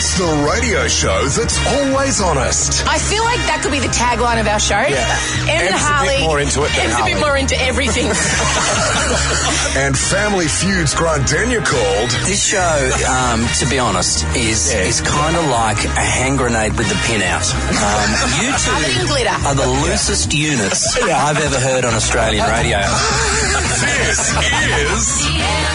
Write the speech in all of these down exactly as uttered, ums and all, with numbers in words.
It's the radio show that's always honest. I feel like that could be the tagline of our show. Yeah. Em and Em's Harley. a bit more into it than Em's Harley. a bit more into everything. And Family Feud's Grant Daniel called... This show, um, to be honest, is Yeah. is kind of like a hand grenade with the pin out. Um, you two Other than glitter. are the loosest units I've ever heard on Australian radio. This is...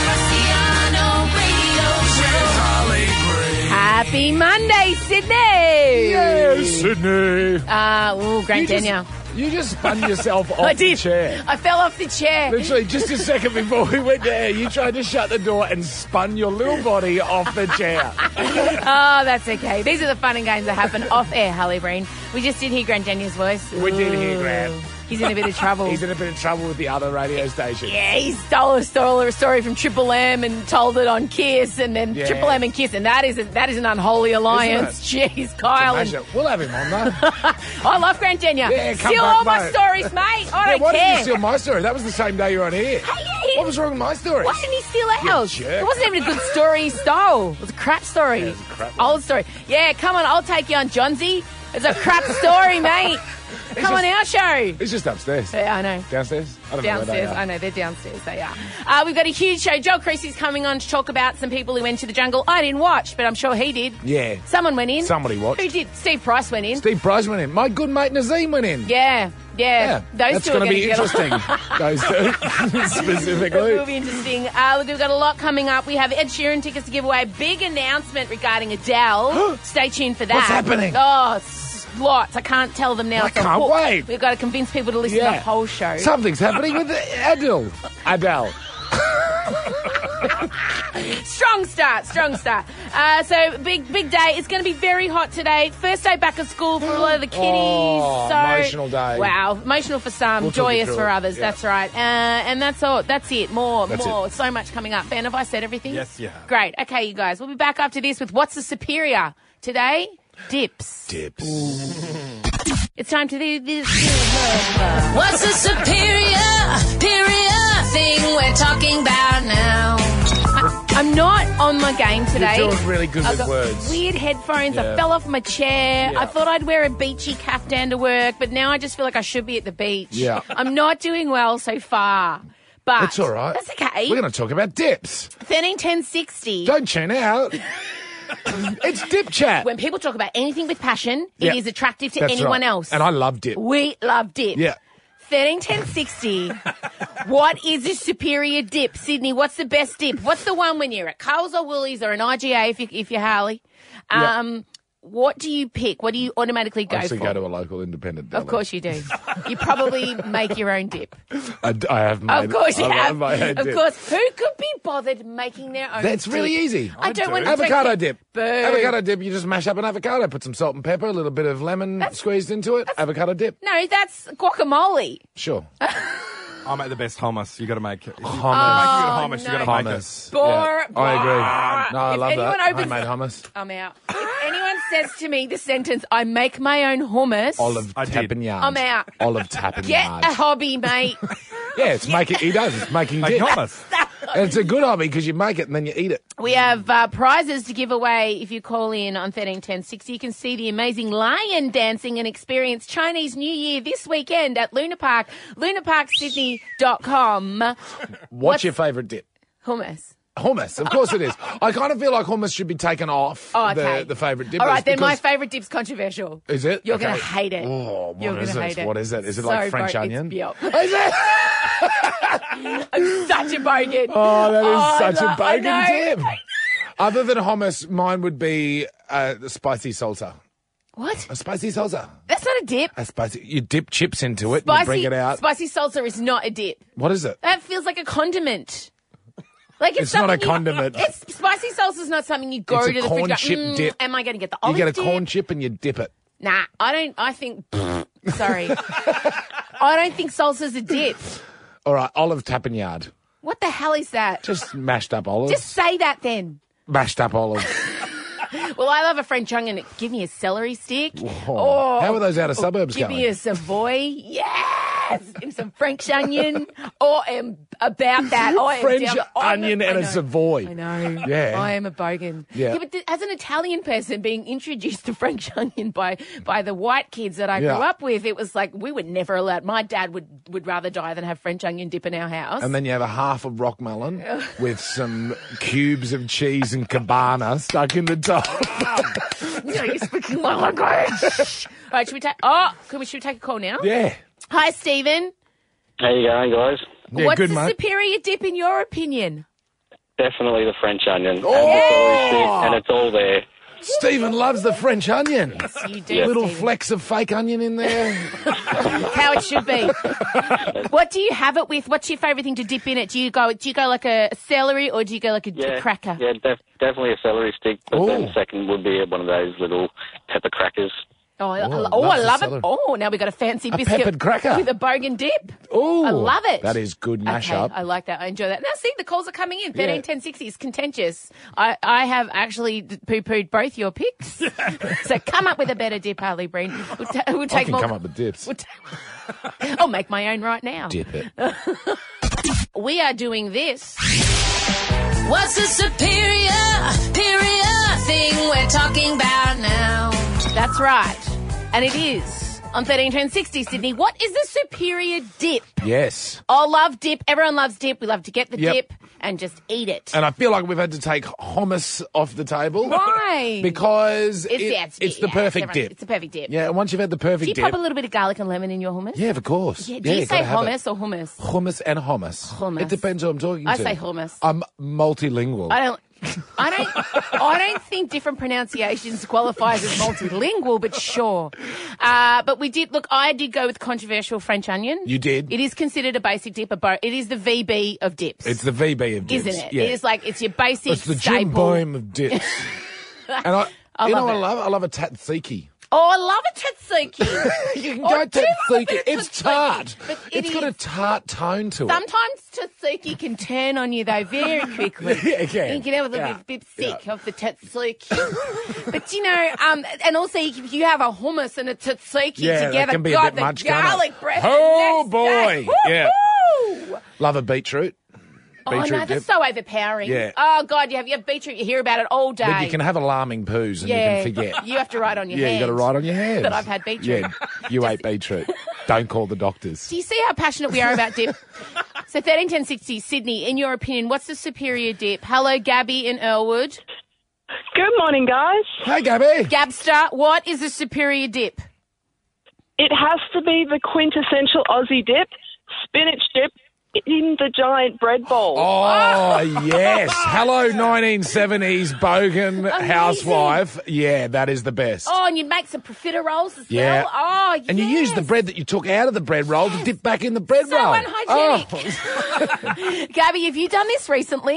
Happy Monday, Sydney! Yes, Sydney. Uh, ooh, Grant You just- Daniel. You just spun yourself off I the did. chair. I fell off the chair. Literally, just a second before we went there, you tried to shut the door and spun your little body off the chair. Oh, that's okay. These are the fun and games that happen off air, Harley Breen. We just did hear Grant Daniel's voice. We did hear Grant. He's in a bit of trouble. He's in a bit of trouble with the other radio station. Yeah, he stole a story, a story from Triple M and told it on Kiss, and then Yeah. Triple M and Kiss, and that is a, that is an unholy alliance. Jeez, Kyle. And, Imagine- We'll have him on, though. I love Grant Daniel. Yeah, come Steal back, all my mate. stories, mate. I Yeah, don't why care. didn't you steal my story? That was the same day you were on here. Hey, yeah, What was wrong with my story? Why didn't he steal ours? jerk. It wasn't even a good story he stole. It was a crap story. Yeah, it was a crap one. Old story. Yeah, come on, I'll take you on, Johnsy. It's a crap story, mate. Come on our show. It's just upstairs. Yeah, I know. Downstairs? I don't know Downstairs, where they are. I know, they're downstairs, they are. Uh, we've got a huge show. Joel Creasy's coming on to talk about some people who went to the jungle. I didn't watch, but I'm sure he did. Yeah. Someone went in. Somebody watched. Who did? Steve Price went in. Steve Price went in. My good mate Nazim went in. Yeah, yeah. Yeah, Those that's two are going to be get interesting. Those two, specifically. It will be interesting. Uh, look, we've got a lot coming up. We have Ed Sheeran tickets to give away. Big announcement regarding Adele. Stay tuned for that. What's happening? Oh, s- lots. I can't tell them now. I It's a can't hook. wait. We've got to convince people to listen to the whole show. Something's happening with Adele. Adele. Strong start, strong start. Uh, so big, big day. It's going to be very hot today. First day back of school for a lot of the kiddies. Oh, so emotional day. Wow, emotional for some, We'll talk you joyous through for it. others. Yeah. That's right. Uh, and that's all. That's it. More, That's more. it. So much coming up. Ben, have I said everything? Yes, you have. Great. Okay, you guys. We'll be back after this with What's the Superior today. Dips. Dips. It's time to do this. What's the superior, superior thing we're talking about now? I'm not on my game today. You're doing really good I've with got words. weird headphones. I Yeah. fell off my chair. Yeah. I thought I'd wear a beachy caftan to work, but now I just feel like I should be at the beach. Yeah. I'm not doing well so far. But It's all right. That's okay. We're going to talk about dips. thirteen ten sixty. Don't tune out. It's dip chat. When people talk about anything with passion, Yeah. it is attractive to That's anyone right. else. And I love dip. We love dip. Yeah. thirteen ten sixty. What is a superior dip? Sydney, what's the best dip? What's the one when you're at Coles or Woolies or an I G A if, you, if you're Harley? Yeah. Um, What do you pick? What do you automatically go I actually for? go to a local independent deli. Of course you do. You probably make your own dip. I, d- I have made Of course you I have. my own Of dip. course. Who could be bothered making their own That's dip? really easy. I don't do. want to Avocado take dip. Boo. Avocado dip, you just mash up an avocado, put some salt and pepper, a little bit of lemon squeezed into it. Avocado dip. No, that's guacamole. Sure. I make the best hummus. You got to make it. If you Hummus. make no. good hummus, you got to make it. Hummus. Bore- Yeah, I agree. No, I If love anyone that. opens- Homemade hummus. I'm out. If anyone says to me the sentence, I make my own hummus, Olive I did. tapenade. I'm out. Olive tapenade. get a hobby, mate. Yeah, it's making. He does. It's making Make dip. hummus. And it's a good hobby because you make it and then you eat it. We have uh, prizes to give away if you call in on thirteen ten sixty. You can see the amazing lion dancing and experience Chinese New Year this weekend at Luna Park, luna park sydney dot com. What's, What's- your favourite dip? Hummus. Hummus, of course it is. I kind of feel like hummus should be taken off Oh, okay. the, the favourite dip. All right, then my because- favourite dip's controversial. Is it? You're Okay. going to hate it. Oh, what You're is gonna it? hate it. What is it? Is it So like French bo- onion? It's, yep. Is it? I'm such a bogan. Oh, that is Oh, such I a bogan know. dip. Other than hummus, mine would be uh, the spicy salsa. What? A spicy salsa. That's not a dip. A spicy. You dip chips into it and Spicy, you bring it out. spicy salsa is not a dip. What is it? That feels like a condiment. Like it's, It's not a something you- condiment. It's spicy salsa is not something you go It's a to the corn fridge. go, chip mm, dip. Am I going to get the You olive get a dip? corn chip and you dip it. Nah, I don't. I think. Sorry, I don't think salsa's a dip. All right, olive tapenade. What the hell is that? Just mashed up olives. Just say that then. mashed up olives. Well, I love a French onion. Give me a celery stick. Oh. How are those outer suburbs Give going? me a Savoy. Yes. yes, and some French onion. Or am about that. I am French down on onion the, and I a know. Savoy. I know. Yeah. I am a bogan. Yeah. but th- as an Italian person being introduced to French onion by by the white kids that I Yeah. grew up with, it was like we were never allowed. My dad would, would rather die than have French onion dip in our house. And then you have a half of rock melon with some cubes of cheese and cabana stuck in the top. No, you're speaking my language. All right, should we take? Oh, can we? Should we take a call now? Yeah. Hi, Stephen. How you going, guys? Yeah, What's good, the mate. superior dip in your opinion? Definitely the French onion. Oh! And the celery stick, and it's all there. Stephen loves the French onion. You do, Yeah. Little Stephen. flecks of fake onion in there. How it should be. What do you have it with? What's your favourite thing to dip in it? Do you go? Do you go like a celery or do you go like a, Yeah, a cracker? Yeah, def- definitely a celery stick. But Ooh. then second would be one of those little pepper crackers. Oh, I, Oh, oh, I loves the love celery. it. Oh, now we've got a fancy A biscuit peppered cracker. with a bogan dip. Ooh, I love it. That is good mash Okay, up. I like that. I enjoy that. Now, see, the calls are coming in. Yeah. thirteen ten sixty is contentious. I, I have actually poo-pooed both your picks. So come up with a better dip, Harley Breen. We'll, ta- we'll I take can more. come up with dips. We'll ta- I'll make my own right now. Dip it. We are doing this. What's the superior, superior thing we're talking about now? That's right. And it is on thirteen ten sixty, Sydney. What is the superior dip? Yes. Oh, love dip. Everyone loves dip. We love to get the Yep. dip and just eat it. And I feel like we've had to take hummus off the table. Why? Because It's, it- yeah, it's, it's the yeah, perfect everyone- dip. It's the perfect dip. Yeah, and once you've had the perfect Do you dip. pop a little bit of garlic and lemon in your hummus? Yeah, of course. Yeah, do you you've say gotta have it. hummus or hummus? Hummus and hummus. Hummus. It depends who I'm talking I to. say hummus. I'm multilingual. I don't. I don't. I don't think different pronunciations qualifies as multilingual, but sure. Uh, but we did look. I did go with controversial French onion. You did? It is considered a basic dip. A bo- it is the V B of dips. It's the V B of dips. isn't it? Yeah. It is like it's your basic It's the Jim staple. Boyne of dips. and I, I you love know, it. I love. I love a tzatziki. Oh, I love a tzatziki. You can I go do love a tzatziki. bit of It's tzatziki, tart. but it It's got a is- tart tone to it. Sometimes tzatziki can turn on you though very quickly. Yeah, it can. You can have a little Yeah. bit, bit sick of the tzatziki. But you know, um, and also if you have a hummus and a tzatziki Yeah, that together, can be a God, bit the much, can't it? garlic breath. Oh, the next day. boy. Yeah. Woo-hoo! Love a beetroot. Oh no, Beetroot that's dip. so overpowering. Yeah. Oh God, you have you have beetroot. You hear about it all day. But you can have alarming poos and yeah, you can forget. You have to write on your Yeah, hands. you got to write on your hands. that I've had beetroot. Yeah, you ate beetroot. Don't call the doctors. Do you see how passionate we are about dip? So thirteen ten sixty, Sydney, in your opinion, what's the superior dip? Hello, Gabby in Earlwood. Good morning, guys. Hey, Gabby. Gabster, what is the superior dip? It has to be the quintessential Aussie dip, spinach dip in the giant bread bowl. Oh, yes. Hello, nineteen seventies bogan housewife. Yeah, that is the best. Oh, and you'd make some profiteroles as Yeah. well. Oh, yes. And you use the bread that you took out of the bread roll to dip back in the bread So roll. unhygienic. Oh. Gabby, have you done this recently?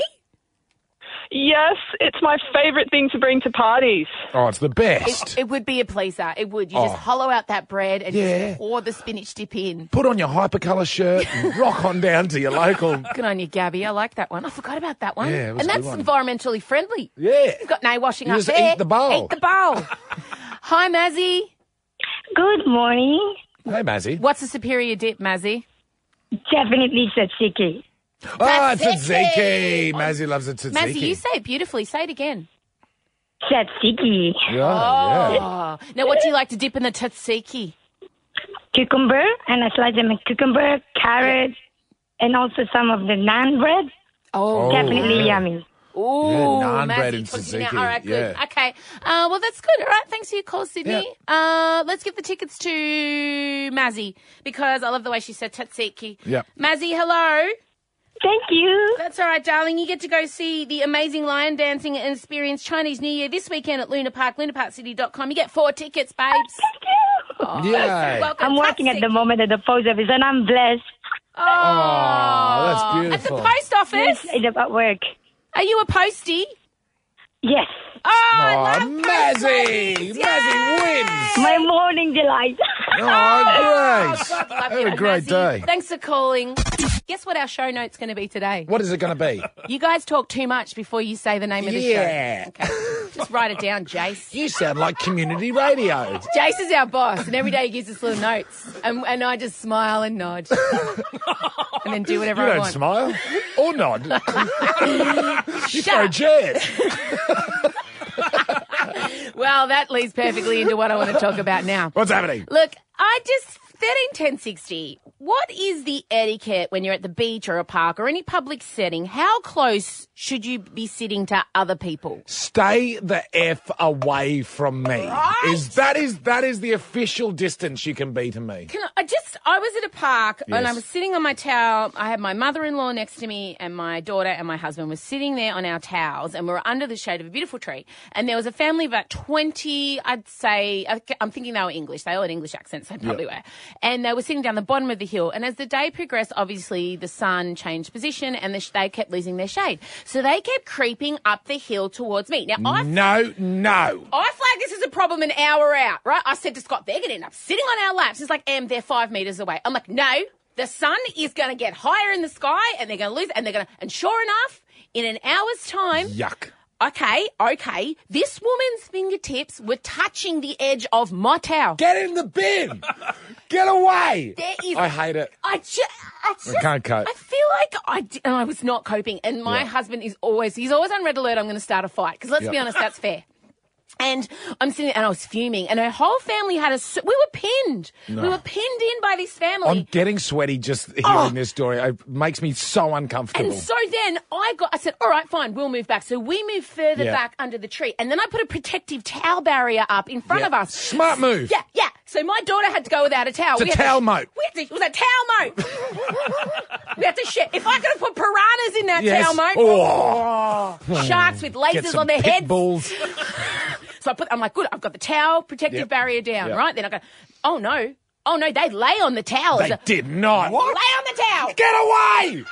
Yes, it's my favourite thing to bring to parties. Oh, it's the best. It, it would be a pleaser. It would. You just Oh. hollow out that bread and Yeah. just pour the spinach dip in. Put on your hypercolour shirt and rock on down to your local. Good on you, Gabby. I like that one. I forgot about that one. Yeah, it was and a that's good one. environmentally friendly. Yeah. You've got no washing You up just there. eat the bowl. Eat the bowl. Hi, Mazzy. Good morning. Hey, Mazzy. What's the superior dip, Mazzy? Definitely tzatziki. Oh, Tzatziki. tzatziki. Mazzy loves a tzatziki. Mazzy, you say it beautifully. Say it again. Tzatziki. Yeah, yeah. Oh. Now, what do you like to dip in the tzatziki? Cucumber, and I slice them in cucumber, carrot, and also some of the naan bread. Oh, Definitely yummy. Ooh, naan Mazzy bread and puts me down. tzatziki, All right, good. yeah. Okay. Uh, well, that's good. All right. Thanks for your call, Sydney. Uh, let's give the tickets to Mazzy because I love the way she said tzatziki. Yep. Mazzy, hello. Thank you. That's all right, darling. You get to go see the amazing lion dancing and experience Chinese New Year this weekend at Luna Park, luna park city dot com. You get four tickets, babes. Thank you. Oh, Yay. welcome. I'm working at the Tzatziki. moment at the post office, and I'm blessed. Oh, that's beautiful. At the post office? It's about work. Are you a postie? Yes. Oh, I Oh, love Mazzy. posties. Mazzy wins. My morning delight. Oh, great. God, love Have you. a great Mazzy, day. Thanks for calling. Guess what our show note's going to be today? What is it going to be? You guys talk too much before you say the name of the Yeah. show. Okay. Just write it down, Jace. You sound like community radio. Jace is our boss, and every day he gives us little notes, and, and I just smile and nod, and then do whatever You I don't want. smile or nod. You throw chairs. Well, that leads perfectly into what I want to talk about now. What's happening? Look, I just thirteen ten sixty. What is the etiquette when you're at the beach or a park or any public setting? How close should you be sitting to other people? Stay the F away from me. Right. Is that is that is the official distance you can be to me? Can I, I just I was at a park and Yes. I was sitting on my towel. I had my mother-in-law next to me and my daughter and my husband were sitting there on our towels, and we were under the shade of a beautiful tree. And there was a family of about twenty, I'd say, I'm thinking they were English. They all had English accents, they probably Yep. were. And they were sitting down the bottom of the hill. And as the day progressed, obviously the sun changed position and the sh- they kept losing their shade. So they kept creeping up the hill towards me. Now, I No, no. I flagged this as a problem an hour out, right? I said to Scott, they're going to end up sitting on our laps. He's like, Em, they're five metres away. I'm like, no, the sun is going to get higher in the sky and they're going to lose it. And they're going to, and sure enough, in an hour's time, Yuck. okay, okay, this woman's fingertips were touching the edge of my towel. Get in the bin. Get away. There is- I hate it. I just, I just, I can't cope. I feel like I, d- and I was not coping. And my Yeah. husband is always, he's always on red alert. I'm going to start a fight. Because let's Yep. be honest, that's fair. And I'm sitting there and I was fuming. And her whole family had a, s- we were pinned. No. We were pinned in by this family. I'm getting sweaty just hearing Oh. this story. It makes me so uncomfortable. And so then I got, I said, all right, fine, we'll move back. So we moved further Yeah. back under the tree. And then I put a protective towel barrier up in front Yeah. of us. Smart move. Yeah, yeah. So my daughter had to go without a towel. It's a We had to- towel moat. We had to, it was a towel moat. We had to share. If I could have put piranhas in that Yes. towel moat, Oh. oh, sharks with lasers Get some on their pit heads. bulls. So I put, I'm like, good, I've got the towel protective Yep. barrier down, Yep. right? Then I go, oh no, oh no, they lay on the towel. They did not. Lay on the towel. Get away.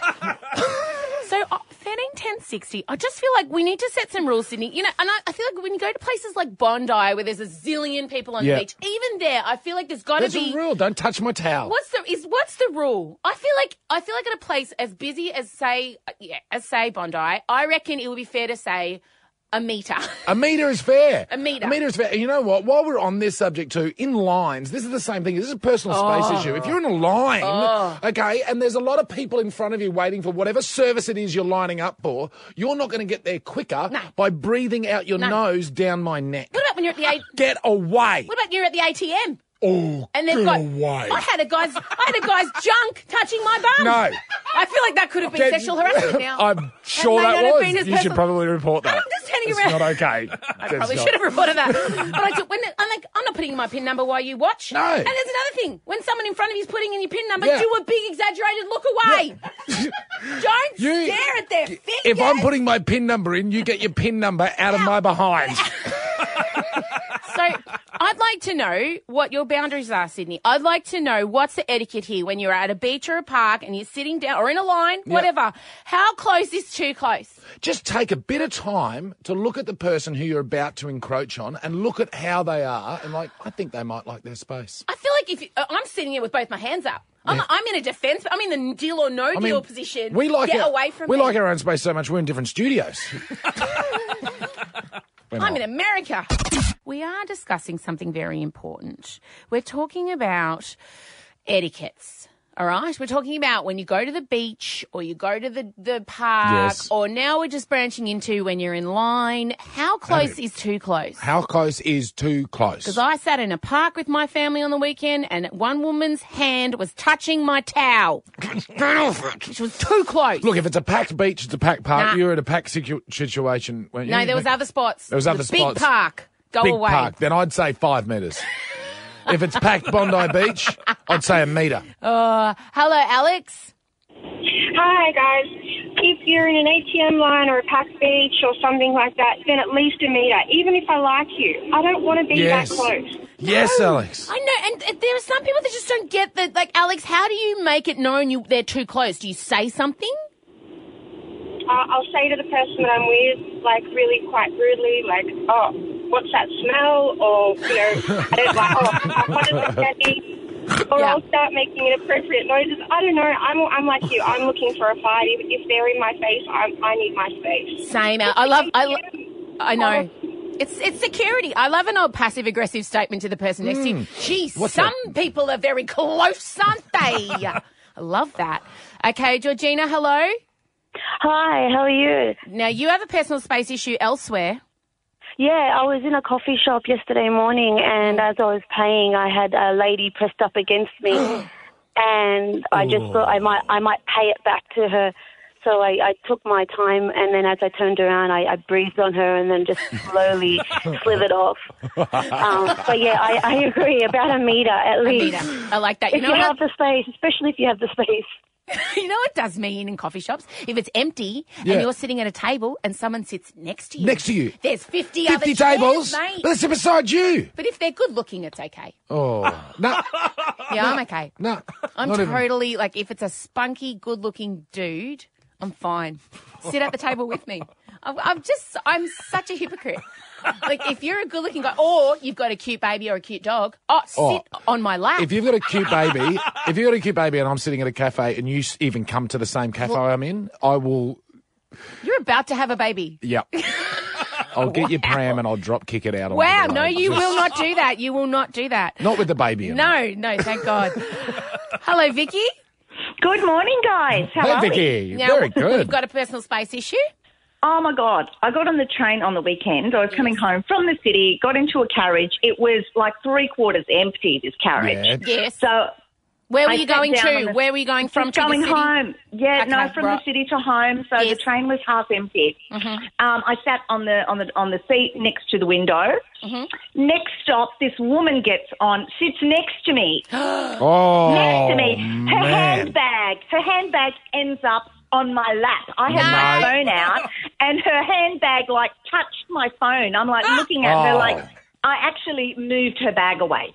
So uh, thirteen ten sixty, I just feel like we need to set some rules, Sydney. You know, and I, I feel like when you go to places like Bondi where there's a zillion people on Yeah. the beach, even there, I feel like there's got to There's be. a rule. Don't touch my towel. What's the is what's the rule? I feel like I feel like at a place as busy as say uh, yeah as say Bondi, I reckon it would be fair to say a metre. A metre is fair. A metre. A metre is fair. And you know what? While we're on this subject too, in lines, this is the same thing. This is a personal space Oh. issue. If you're in a line, okay, and there's a lot of people in front of you waiting for whatever service it is you're lining up for, you're not going to get there quicker No. by breathing out your No. nose down my neck. What about when you're at the A- Get away. what about you're at the A T M? Oh, And they've get got away. I had a guy's I had a guy's junk touching my bum. No. I feel like that could have been Get- sexual harassment now. I'm sure may that not have was. been his You should personal- probably report that. I'm just turning it's around. not okay. I probably should have reported that. But I took, when I'm like, I'm not putting in my PIN number while you watch. No. And there's another thing. When someone in front of you is putting in your PIN number, Yeah. do a big exaggerated look away. Don't You- stare at their fingers. If I'm putting my PIN number in, you get your PIN number out of my behind. So I'd like to know what your boundaries are, Sydney. I'd like to know what's the etiquette here when you're at a beach or a park and you're sitting down or in a line, whatever. How close is too close? Just take a bit of time to look at the person who you're about to encroach on and look at how they are and like, I think they might like their space. I feel like if you, uh, I'm sitting here with both my hands up. I'm, Yeah. I'm in a defence. I'm in the deal or no I deal mean, position. We like Get our, away from we me. like our own space so much we're in different studios. We're I'm not. in America. We are discussing something very important. We're talking about etiquettes. All right? We're talking about when you go to the beach or you go to the, the park, Yes. or now we're just branching into when you're in line. How close is too close? How close is too close? Because I sat in a park with my family on the weekend and one woman's hand was touching my towel. Get off it. Which was too close. Look, if it's a packed beach, it's a packed park. Nah. You're at a packed situ- situation. weren't you? no, there was other spots. There was It other Big spots. park. Go Big away. park. Then I'd say five metres. If it's packed Bondi Beach, I'd say a metre. Uh, hello, Alex. Hi, guys. If you're in an A T M line or a packed beach or something like that, then at least a metre. Even if I like you, I don't want to be Yes. that close. Yes, Alex. I know, and, and there are some people that just don't get that. Like, Alex, how do you make it known you they're too close? Do you say something? Uh, I'll say to the person that I'm with, like, really quite rudely, like, oh, what's that smell? Or, you know, I don't like, oh, what is that candy? Or Yeah. I'll start making inappropriate noises. I don't know. I'm, I'm like you. I'm looking for a fight. If, if they're in my face, I'm, I need my space. Same. Al- I love. I. Lo- I know. It's it's security. I love an old passive-aggressive statement to the person next to you. Geez, What's some that? people are very close, aren't they? I love that. Okay, Georgina, hello. Hi, how are you? Now, you have a personal space issue elsewhere. Yeah, I was in a coffee shop yesterday morning, and as I was paying, I had a lady pressed up against me, and I just thought I might I might pay it back to her. So I, I took my time, and then as I turned around, I, I breathed on her and then just slowly slithered off. Um, but yeah, I, I agree, about a metre at least. A metre. I like that. You If know you what? have the space, especially if you have the space. You know what does me in in coffee shops? If it's empty Yeah. and you're sitting at a table and someone sits next to you. Next to you. There's fifty, fifty other tables. chairs, mate. But it's beside you. But if they're good looking, it's okay. Oh, no. Yeah, I'm okay. No. I'm not even. totally, like, if it's a spunky, good looking dude, I'm fine. Sit at the table with me. I'm, I'm just, I'm such a hypocrite. Like, if you're a good looking guy, or you've got a cute baby or a cute dog, oh, sit Oh. on my lap. If you've got a cute baby, if you've got a cute baby and I'm sitting at a cafe and you s- even come to the same cafe I'm in, I will, You're about to have a baby. yep. I'll get your pram and I'll drop kick it out. onto Wow, the no, road. you Just- will not do that. You will not do that. Not with the baby in it. No, no, thank God. Hello, Vicky. Good morning, guys. How Hey, are we? Vicky. Now, Very good. You've got a personal space issue? Oh, my God. I got on the train on the weekend. I was coming home from the city, got into a carriage. It was like three quarters empty, this carriage. Yeah. Yes. So Where were I you sat going down on to? the- Where were you going from just to going the city? home. Yeah, no, Okay, from right. the city to home. So Yes. the train was half empty. Mhm. Um, I sat on the on the on the seat next to the window. Mhm. Next stop, this woman gets on, sits next to me. Oh, next to me. Her man. handbag, her handbag ends up on my lap. I had No. my phone out, and her handbag like touched my phone. I'm like looking at her Oh. like I actually moved her bag away.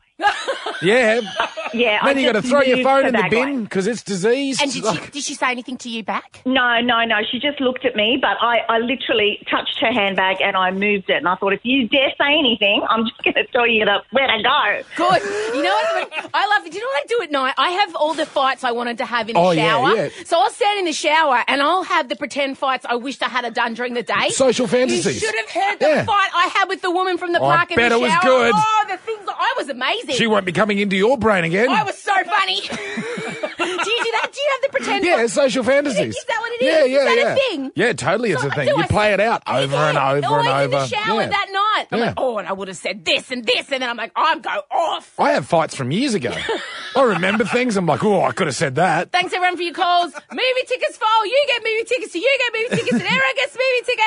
Yeah. Yeah, I Then you got to just throw your moved phone her in the bag bin away. because it's diseased. And did she, Like- did she say anything to you back? No, no, no. She just looked at me, but I, I literally touched her handbag and I moved it. And I thought, if you dare say anything, I'm just going to tell you the, where to go. Good. You know what? I love it. Do you know what I do at night? I have all the fights I wanted to have in the Oh, yeah, shower. yeah. So I'll stand in the shower and I'll have the pretend fights I wished I had done during the day. Social fantasies. You should have heard the Yeah. fight I had with the woman from the Oh, I park in bet the it was shower. good. Oh, the things that I was amazing. She won't be coming into your brain again. I was so funny. do you do that? Do you have the pretend? Yeah, social fantasies. Is that what it Yeah, is? yeah, Is that yeah. a thing? Yeah, totally it's So, a thing. do You I play say- it out over Yeah, and over always and over. in the shower Yeah. that night. I'm Yeah. like, oh, and I would have said this and this, and then I'm like, I'm go off. I have fights from years ago. I remember things. I'm like, oh, I could have said that. Thanks everyone for your calls. Movie tickets for all. You get movie tickets, so you get movie tickets, and Eric gets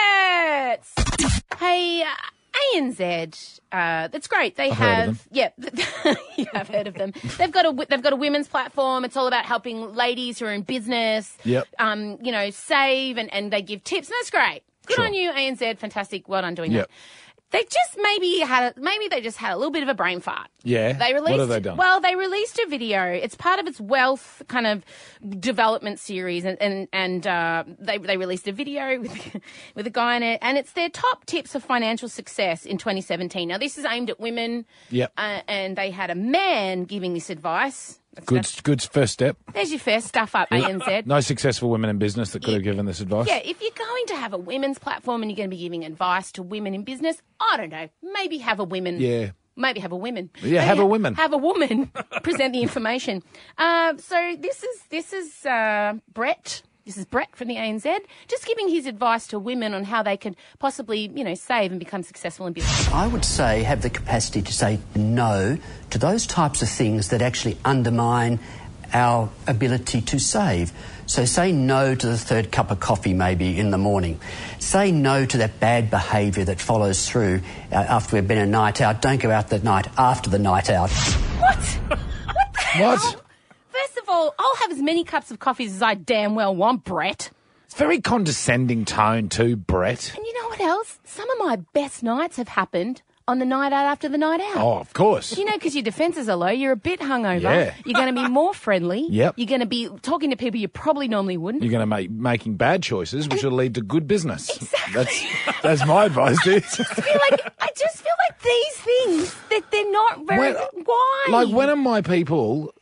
movie tickets. Hey, uh, A N Z. Uh, that's great. They I've heard have, of yeah, you have heard of them. They've got a they've got a women's platform. It's all about helping ladies who are in business. Yep. Um, you know, save and, and they give tips, and that's great. Good Sure. on you, A N Z. Fantastic. Well done doing Yep. that. They just maybe had a, maybe they just had a little bit of a brain fart. Yeah. They released. What have they done? Well, they released a video. It's part of its wealth kind of development series, and and, and uh, they they released a video with with a guy in it, and it's their top tips of financial success in twenty seventeen. Now, this is aimed at women. Yep. Uh, and they had a man giving this advice. That's- Good, that's- good first step. There's your first stuff up, A N Z. No successful women in business that could have given this advice. Yeah, if you're going to have a women's platform and you're going to be giving advice to women in business, I don't know, maybe have a women. Yeah. Maybe have a women. Yeah, Maybe have a ha- woman. Have a woman present the information. Uh, so this is this is uh, Brett. This is Brett from the A N Z, just giving his advice to women on how they could possibly, you know, save and become successful in business. I would say have the capacity to say no to those types of things that actually undermine our ability to save. So say no to the third cup of coffee maybe in the morning. Say no to that bad behaviour that follows through uh, after we've been a night out. Don't go out that night after the night out. What? What the What? hell? First of all, I'll have as many cups of coffee as I damn well want, Brett. It's very condescending tone too, Brett. And you know what else? Some of my best nights have happened on the night out after the night out. Oh, of course. You know, because your defences are low, you're a bit hungover. Yeah. You're going to be more friendly. Yep. You're going to be talking to people you probably normally wouldn't. You're going to make making bad choices, which will lead to good business. Exactly. That's that's my advice, dude. I feel like I just feel like these things that they're not very. When- why? Like, when are my people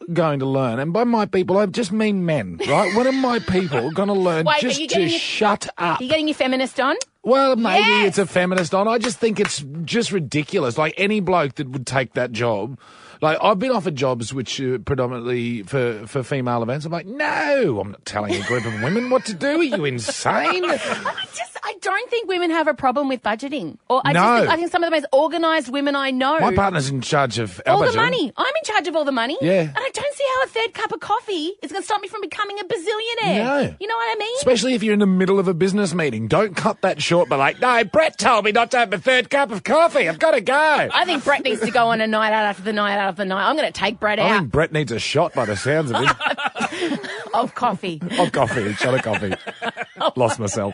going to learn, and by my people, I just mean men, right? When are my people going to learn Wait, are just you to getting your- shut up? Are you getting your feminist on? Well, maybe Yes! it's a feminist on. I just think it's just ridiculous. Like, any bloke that would take that job. Like, I've been offered jobs which are predominantly for, for female events. I'm like, no, I'm not telling a group of women what to do. Are you insane? I just, I don't think women have a problem with budgeting. Or I No. just think, I think some of the most organised women I know. My partner's in charge of our all the budget. money. I'm in charge of all the money. Yeah. And I don't see how a third cup of coffee is going to stop me from becoming a bazillionaire. No. You know what I mean? Especially if you're in the middle of a business meeting. Don't cut that short by like, no, Brett told me not to have a third cup of coffee. I've got to go. I think Brett needs to go on a night out after the night out of the night. I'm going to take Brett I out think Brett needs a shot by the sounds of it. of coffee. Of coffee, a shot of coffee. Lost myself.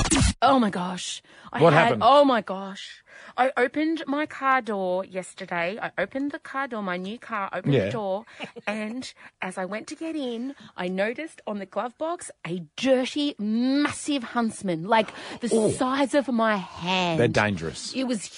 Oh my gosh. I What had, happened? Oh my gosh. I opened my car door yesterday. I opened the car door, my new car, opened Yeah. the door, and as I went to get in, I noticed on the glove box a dirty, massive huntsman, like the Ooh. size of my hand. They're dangerous. It was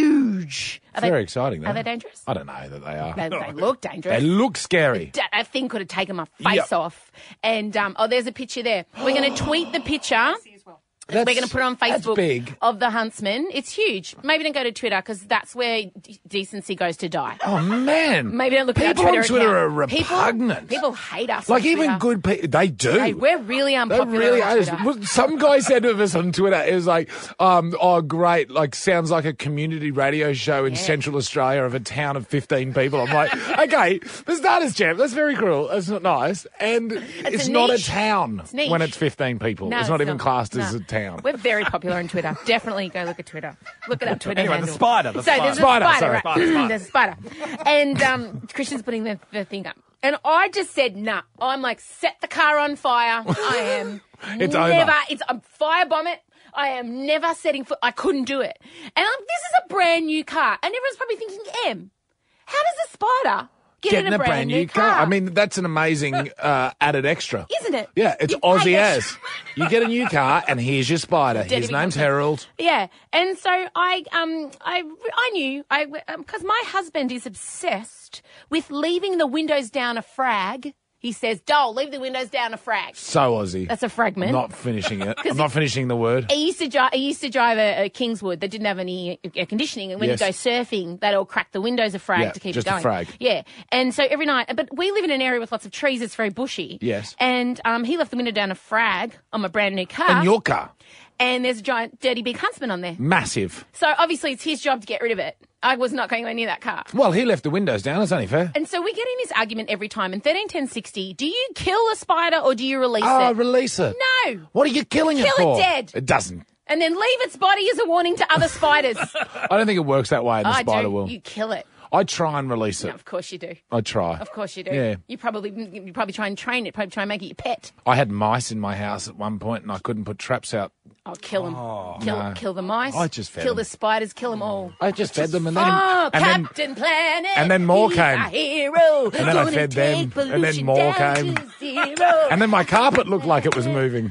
huge. Are Very they, exciting, though. Are they dangerous? I don't know that they are. They, they look dangerous. They look scary. Da- That thing could have taken my face Yep. off. And, um, oh, there's a picture there. We're going to tweet the picture. We're That's- going to put it on that's Facebook big. of the huntsman. It's huge. Maybe don't go to Twitter because that's where d- decency goes to die. Oh, man. Maybe don't look at People our on Twitter Twitter account. are repugnant. People, people hate us. Like, on even Twitter. good people, they do. Hey, we're really They unpopular. really on are. Twitter. Well, some guy said to us on Twitter, it was like, um, oh, great, like, sounds like a community radio show in Yeah. Central Australia of a town of fifteen people. I'm like, okay, for starters, Jeff, that's very cruel. That's not nice. And it's, a not a niche. town It's niche. when it's fifteen people. No, it's not it's even not. classed as No. a town. We're very popular on Twitter. Definitely go look at Twitter. Look at our Twitter Anyway, the handle. spider, the so spider. there's a Spider, spider, sorry. right? Spider, spider. There's a spider. And um, Christian's putting the, the thing up. And I just said, nah. I'm like, set the car on fire. I am It's over. never, it's a firebomb it. I am never setting foot. I couldn't do it. And um, this is a brand new car. And everyone's probably thinking, Em, how does a spider get Getting in a, brand, new car? I mean, that's an amazing uh, added extra. Isn't it? Yeah, it's You Aussie pay as. extra. You get a new car, and here's your spider. Daddy His name's becomes- Harold. Yeah, and so I, um, I, I knew, I, because my husband is obsessed with leaving the windows down a frag. He says, "Dole, leave the windows down a frag." So Aussie. That's a fragment. Not finishing it. I'm not finishing the word. He used to drive. He used to drive a, a Kingswood that didn't have any air conditioning, and when Yes. you go surfing, they'd all crack the windows a frag Yeah, to keep just it a going. frag. Yeah, and so every night. But we live in an area with lots of trees. It's very bushy. Yes. And um, he left the window down a frag on my brand new car. And your car. And there's a giant, dirty big huntsman on there. Massive. So obviously it's his job to get rid of it. I was not going anywhere near that car. Well, he left the windows down. It's only fair. And so we get in this argument every time. In thirteen ten sixty, do you kill a spider or do you release Oh, it? release it. No. What are you killing Kill it for? it dead. It doesn't. And then leave its body as a warning to other spiders. I don't think it works that way in the I spider do. world. You kill it. I try and release it. No, of course you do. I try. Of course you do. Yeah. You probably you probably try and train it. Probably try and make it your pet. I had mice in my house at one point, and I couldn't put traps out. Oh, kill them. kill, no. kill the mice. I just fed kill them. the spiders. Kill them all. I just fed them, and then Oh, and then Captain Planet. and then more he's came. A hero. And then I Gonna fed them, take and then pollution more down came. to zero. and then my carpet looked like it was moving.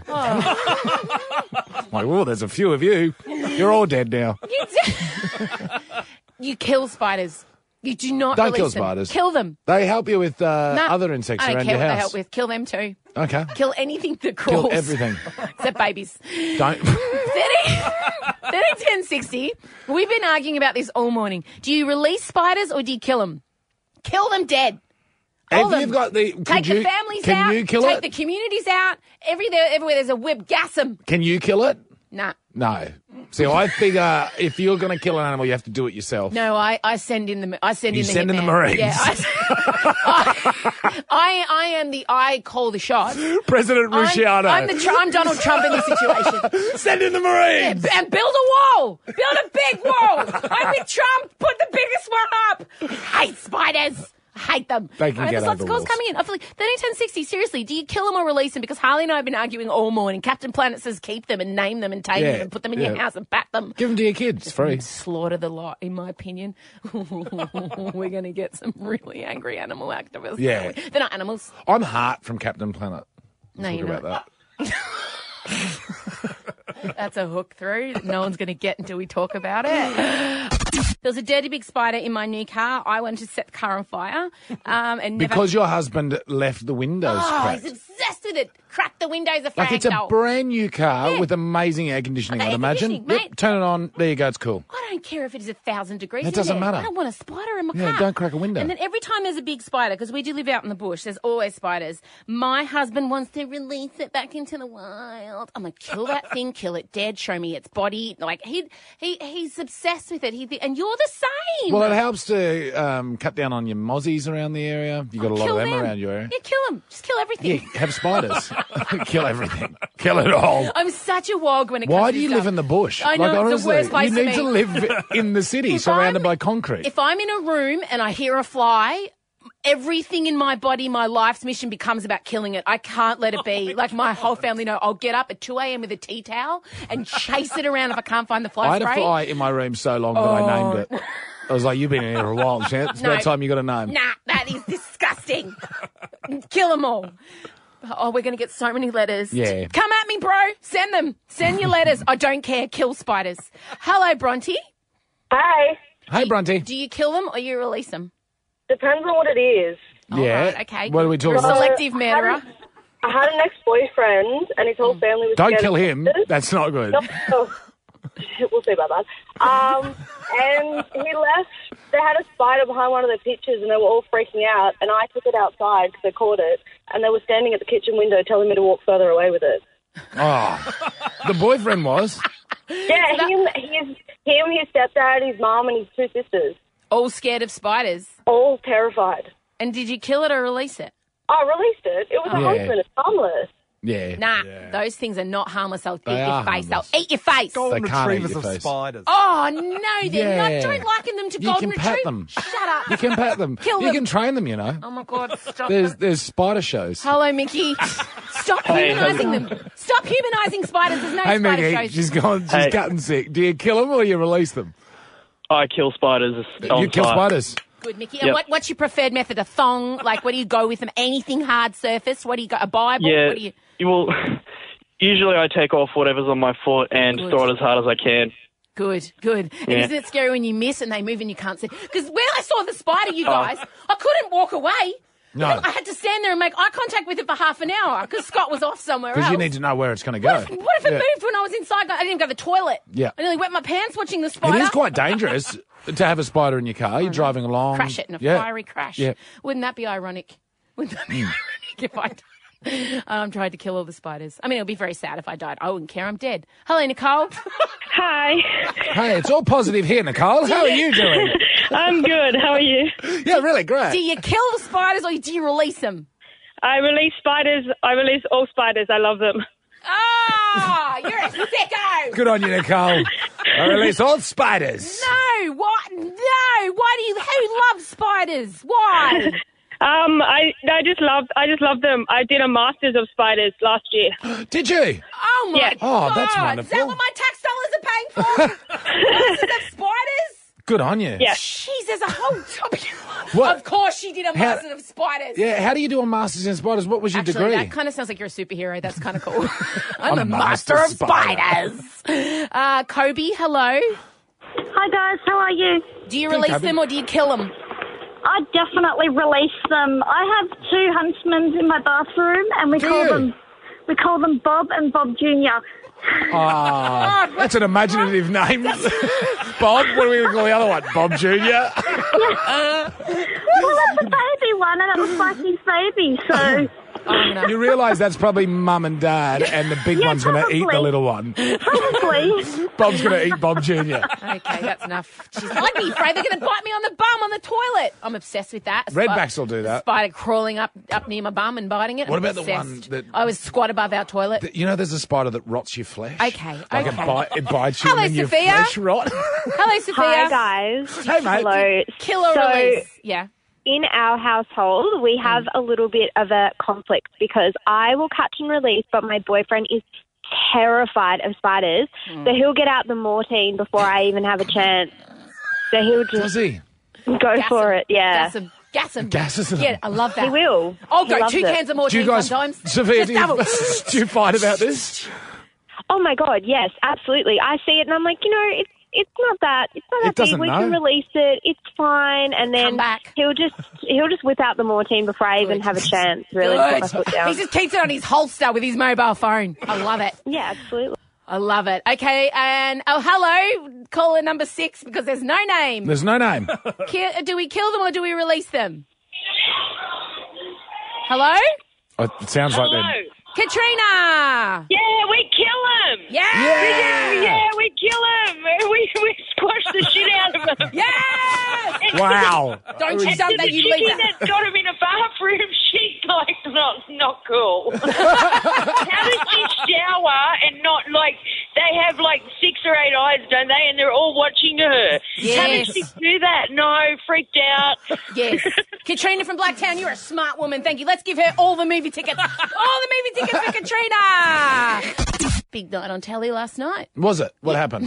Oh. Like, oh, there's a few of you. You're all dead now. You, do- you kill spiders. You do not Don't release kill them. spiders. Kill them. They help you with uh, No, other insects I don't around care your what they house. help with. Kill them too. Okay. Kill anything that crawls. Kill everything. Except babies. Don't. thirty ten sixty. We've been arguing about this all morning. Do you release spiders or do you kill them? Kill them dead. All If them. you've got the, could Take you, the families can out. you kill take it? the communities out. Every there, everywhere there's a whip, gas them. Can you kill it? Nah. No. See, I figure if you're going to kill an animal, you have to do it yourself. No, I, I send in the I send You in the send in the hitman. Marines. Yeah, I, I I am the I call the shots. President I'm, Rusciano. I'm the Tr- I'm Donald Trump in this situation. Send in the Marines. Yeah, and build a wall. Build a big wall. I'm with Trump. Put the biggest one up. I hate spiders. I hate them. They can All right, get there's lots over of calls walls. coming in. I feel like thirteen ten sixty, seriously, do you kill them or release them? Because Harley and I have been arguing all morning. Captain Planet says keep them and name them and tame Yeah, them and put them in yeah. your house and bat them. Give them to your kids. It's free. Slaughter the lot, in my opinion. We're going to get some really angry animal activists. Yeah. aren't we? They're not animals. I'm Hart from Captain Planet. No, Talk you're about not. that. That's a hook through that no one's going to get until we talk about it. There was a dirty big spider in my new car. I wanted to set the car on fire. Um, and never... Because your husband left the windows Oh, cracked. he's obsessed with it. Cracked the windows of Like it's a Frank. brand new car Yeah. with amazing air conditioning, Air I'd imagine. conditioning, Yep, mate. turn it on. There you go. It's cool. I don't care if it is a thousand degrees. It in doesn't there. matter. I don't want a spider in my Yeah, car. don't crack a window. And then every time there's a big spider, because we do live out in the bush, there's always spiders. My husband wants to release it back into the wild. I'm like, kill that thing, kill it dead, show me its body. Like he he he's obsessed with it. He th- and you're the same. Well, it helps to um, cut down on your mozzies around the area. You've got a lot kill of them, them. around your area. Yeah, kill them. Just kill everything. Yeah, have spiders. Kill everything. Kill it all. I'm such a wog when it comes Why to do you this live stuff. in the bush? I know, like, it's the honestly, worst place you for need me. to live in the city, If surrounded I'm- by concrete. If I'm in a room and I hear a fly, everything in my body, my life's mission becomes about killing it. I can't let it be. Like my whole family know. I'll get up at two a.m. with a tea towel and chase it around if I can't find the fly I had spray. a fly in my room so long that I named it. I was like, you've been in here a while, Chance. It's No. about time you got a name. Nah, that is disgusting. Kill them all. Oh, we're going to get so many letters. Yeah. Come at me, bro. Send them. Send your letters. I don't care. Kill spiders. Hello, Bronte. Hi. Hey, Bronte. Do you kill them or you release them? Depends on what it is. Yeah. right, okay. What are we talking You're a about? selective I murderer. had, I had an ex-boyfriend and his whole family was Don't scared kill of him. spiders. That's not good. No, no. We'll see about that. Um, and he left. They had a spider behind one of their pictures, and they were all freaking out. And I took it outside because they caught it, and they were standing at the kitchen window telling me to walk further away with it. Oh, the boyfriend was. Yeah, him, his, him, his stepdad, his mum, and his two sisters. All scared of spiders. All terrified. And did you kill it or release it? I released it. It was a Yeah. husband. It's harmless. Yeah. Nah, those things are not harmless. They'll eat They your are face. harmless. They'll eat your face. Golden They can't eat retrievers your of face. spiders. Oh, no, they're Yeah. not. Don't liken them to You golden can pet retrievers. them. Shut up. You can pet them. Kill you them. can train them, you know. Oh, my God. Stop There's it. there's spider shows. Hello, Mickey. Stop Hey, humanising them. Stop humanising spiders. There's no Hey, spider Mickey, shows. she's gone. She's Hey. gotten sick. Do you kill them or you release them? I kill spiders. on You kill sight. spiders. Good, Mickey. And Yep. what, what's your preferred method? A thong? Like, what do you go with them? Anything hard surface? What do you go? A Bible? Yeah. What do you... You will. Usually, I take off whatever's on my foot and Good. throw it as hard as I can. Good, good. And Yeah. isn't it scary when you miss and they move and you can't see? Because when I saw the spider, you Oh. guys, I couldn't walk away. No. I had to stand there and make eye contact with it for half an hour because Scott was off somewhere else. Because you need to know where it's going to go. What if, what if it Yeah. moved when I was inside? I didn't even go to the toilet. Yeah. I nearly wet my pants watching the spider. It is quite dangerous to have a spider in your car. You're driving along. Crash it in a Yeah. fiery crash. Yeah. Wouldn't that be ironic? Wouldn't that be Mm. ironic if I um, tried to kill all the spiders? I mean, it would be very sad if I died. I wouldn't care. I'm dead. Hello, Nicole. Hi. Hey, it's all positive here, Nicole. How are you doing? I'm good. How are you? Yeah, really great. Do you kill the spiders or do you release them? I release spiders. I release all spiders. I love them. Ah, you're a sicko. Good on you, Nicole. I release all spiders. No, what? No, why do you? Who loves spiders? Why? Um, I I just love I just love them. I did a masters of spiders last year. Did you? Oh my Yeah. Oh, God! that's Is that wonderful. what my tax dollars are paying for? Masters of spiders? Good on you. Yeah. Jeez, there's a whole topic. What? Of course, she did a How- master of spiders. Yeah, how do you do a Masters in Spiders? What was your Actually, degree? that kind of sounds like you're a superhero. That's kind of cool. I'm, I'm a a master, master of spider. spiders. Uh, Kobe, hello. Hi guys, how are you? Do you Good, release Kobe. them or do you kill them? I definitely release them. I have two huntsmen in my bathroom, and we Do call you? them we call them Bob and Bob Junior Ah, that's an imaginative name. Bob, what are we going to call the other one? Bob Junior? Well, that's a baby one, and it looks like his baby. So You realise that's probably mum and dad, and the big Yeah, one's going to eat the probably. little one. probably. Bob's going to eat Bob Junior Okay, that's enough. Jeez, I'd be afraid they're going to bite me on the bum on the toilet. I'm obsessed with that. A spi- Redbacks will do that. Spider crawling up up near my bum and biting it. What I'm about the obsessed. one that- I was squat above our toilet. Th- You know, there's a spider that rots your flesh. Okay, Like okay. it, bite, it bites you Hello, and then Sophia. your flesh rot. Hello, Sophia. Hi, guys. Hey, mate. Hello. Kill or So, release? Yeah. in our household, we have a little bit of a conflict because I will catch and release, but my boyfriend is terrified of spiders. Mm. So he'll get out the Mortein before I even have a chance. So he'll Does just he? go Gas for him. it. Yeah. Gas him. Gas him. Gasses them. Yeah, I love that. He will. I'll He go loves two it. cans of more Do you tea guys, sometimes. Sophia, Just do you, double. do you fight about this? Oh, my God, yes, absolutely. I see it and I'm like, you know, it's it's not that. It's not It that big. doesn't We know. can release it. It's fine. And then he'll just he'll just whip out the Mortein before I even have a chance, really, to put my foot down. He just keeps it on his holster with his mobile phone. I love it. Yeah, absolutely. I love it. Okay, and oh, hello, caller number six, because there's no name. There's no name. Ki- do we kill them or do we release them? Hello? Oh, it sounds like Hello. they're... Katrina! Yeah, we kill him. Yeah. Yeah, yeah, we kill him. We we squash the shit out of him. Yeah. Wow. Don't you And dump to that, the you leave chicken that. that got him in a bathroom, she's like, not not cool. How does she shower and not, like, they have like six or eight eyes, don't they? And they're all watching her. How Yes. does she do that? No, freaked out. Yes. Katrina from Blacktown, you're a smart woman. Thank you. Let's give her all the movie tickets. All the movie tickets for Katrina. Big night on telly last night. Was it? What happened?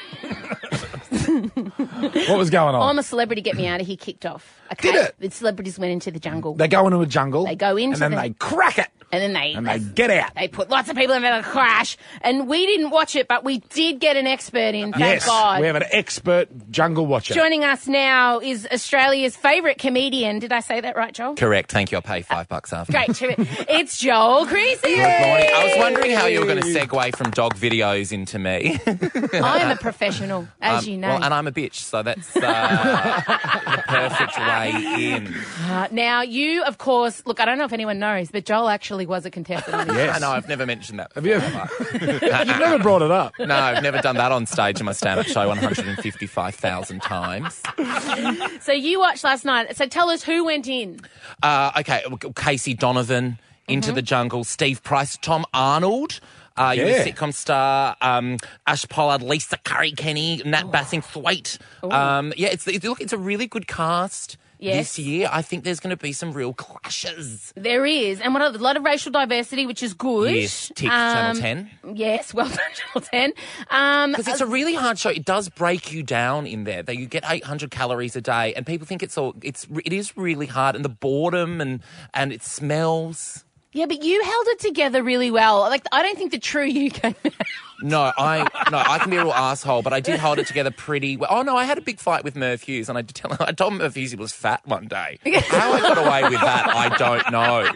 What was going on? I'm a Celebrity, Get Me Out of Here kicked off. Okay? Did it? The celebrities went into the jungle. They go into a jungle. They go into And then the- they crack it. And then they... And they get out. They put lots of people in the crash. And we didn't watch it, but we did get an expert in, thank yes, God. we have an expert jungle watcher. Joining us now is Australia's favourite comedian. Did I say that right, Joel? Correct. Thank you. I'll pay five bucks after. Great. to- It's Joel Creasy. Good morning. I was wondering how you were going to segue from dog videos into me. I am a professional, as Um, you know. Well, and I'm a bitch, so that's uh, the perfect way in. Uh, now, you, of course, look, I don't know if anyone knows, but Joel actually was a contestant on this. Yes. I know, I've never mentioned that. Have you ever? You've never brought it up. No, I've never done that on stage in my stand-up show one hundred fifty-five thousand times. So you watched last night. So tell us who went in. Uh, okay, Casey Donovan, Into the Jungle, Steve Price, Tom Arnold, uh, you Yeah. the sitcom star, um, Ash Pollard, Lisa Curry Kenny, Nat Bassingthwaite. Um, yeah, it's, it's look, it's a really good cast. Yes. This year, I think there's going to be some real clashes. There is, and what a lot of racial diversity, which is good. Yes, tick, Channel ten. Yes, well done, Channel ten. Um, Because it's a really hard show. It does break you down in there. That you get eight hundred calories a day, and people think it's all. It's it is really hard, and the boredom and and it smells. yeah, but you held it together really well. Like, I don't think the true you came out. No, I no, I can be a real asshole, but I did hold it together pretty well. Oh no, I had a big fight with Murph Hughes, and I did tell him, I told Murph Hughes he was fat one day. How I got away with that, I don't know.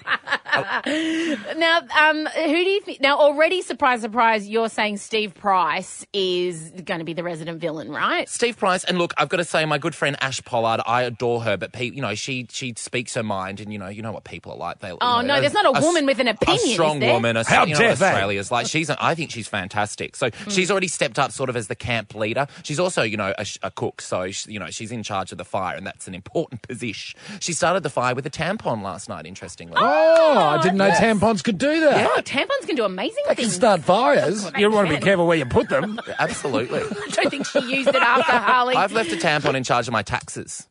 Now, um, who do you think? Now, already, surprise, surprise, you're saying Steve Price is going to be the resident villain, right? Steve Price, and look, I've got to say, my good friend Ash Pollard, I adore her, but pe- you know, she she speaks her mind, and you know, you know what people are like. They, Oh, you know, no, there's not a woman with an opinion, A is strong there? woman. A, How you know, dare they? Australia's like she's. I think she's fantastic. So she's already stepped up, sort of as the camp leader. She's also, you know, a, sh- a cook, so she, you know, she's in charge of the fire, and that's an important position. She started the fire with a tampon last night. Interestingly. Oh, I didn't know tampons could do that. Oh, tampons can do amazing They can things. start fires. They You want to be can. careful where you put them. Absolutely. I don't think she used it after Harley. I've left a tampon in charge of my taxes.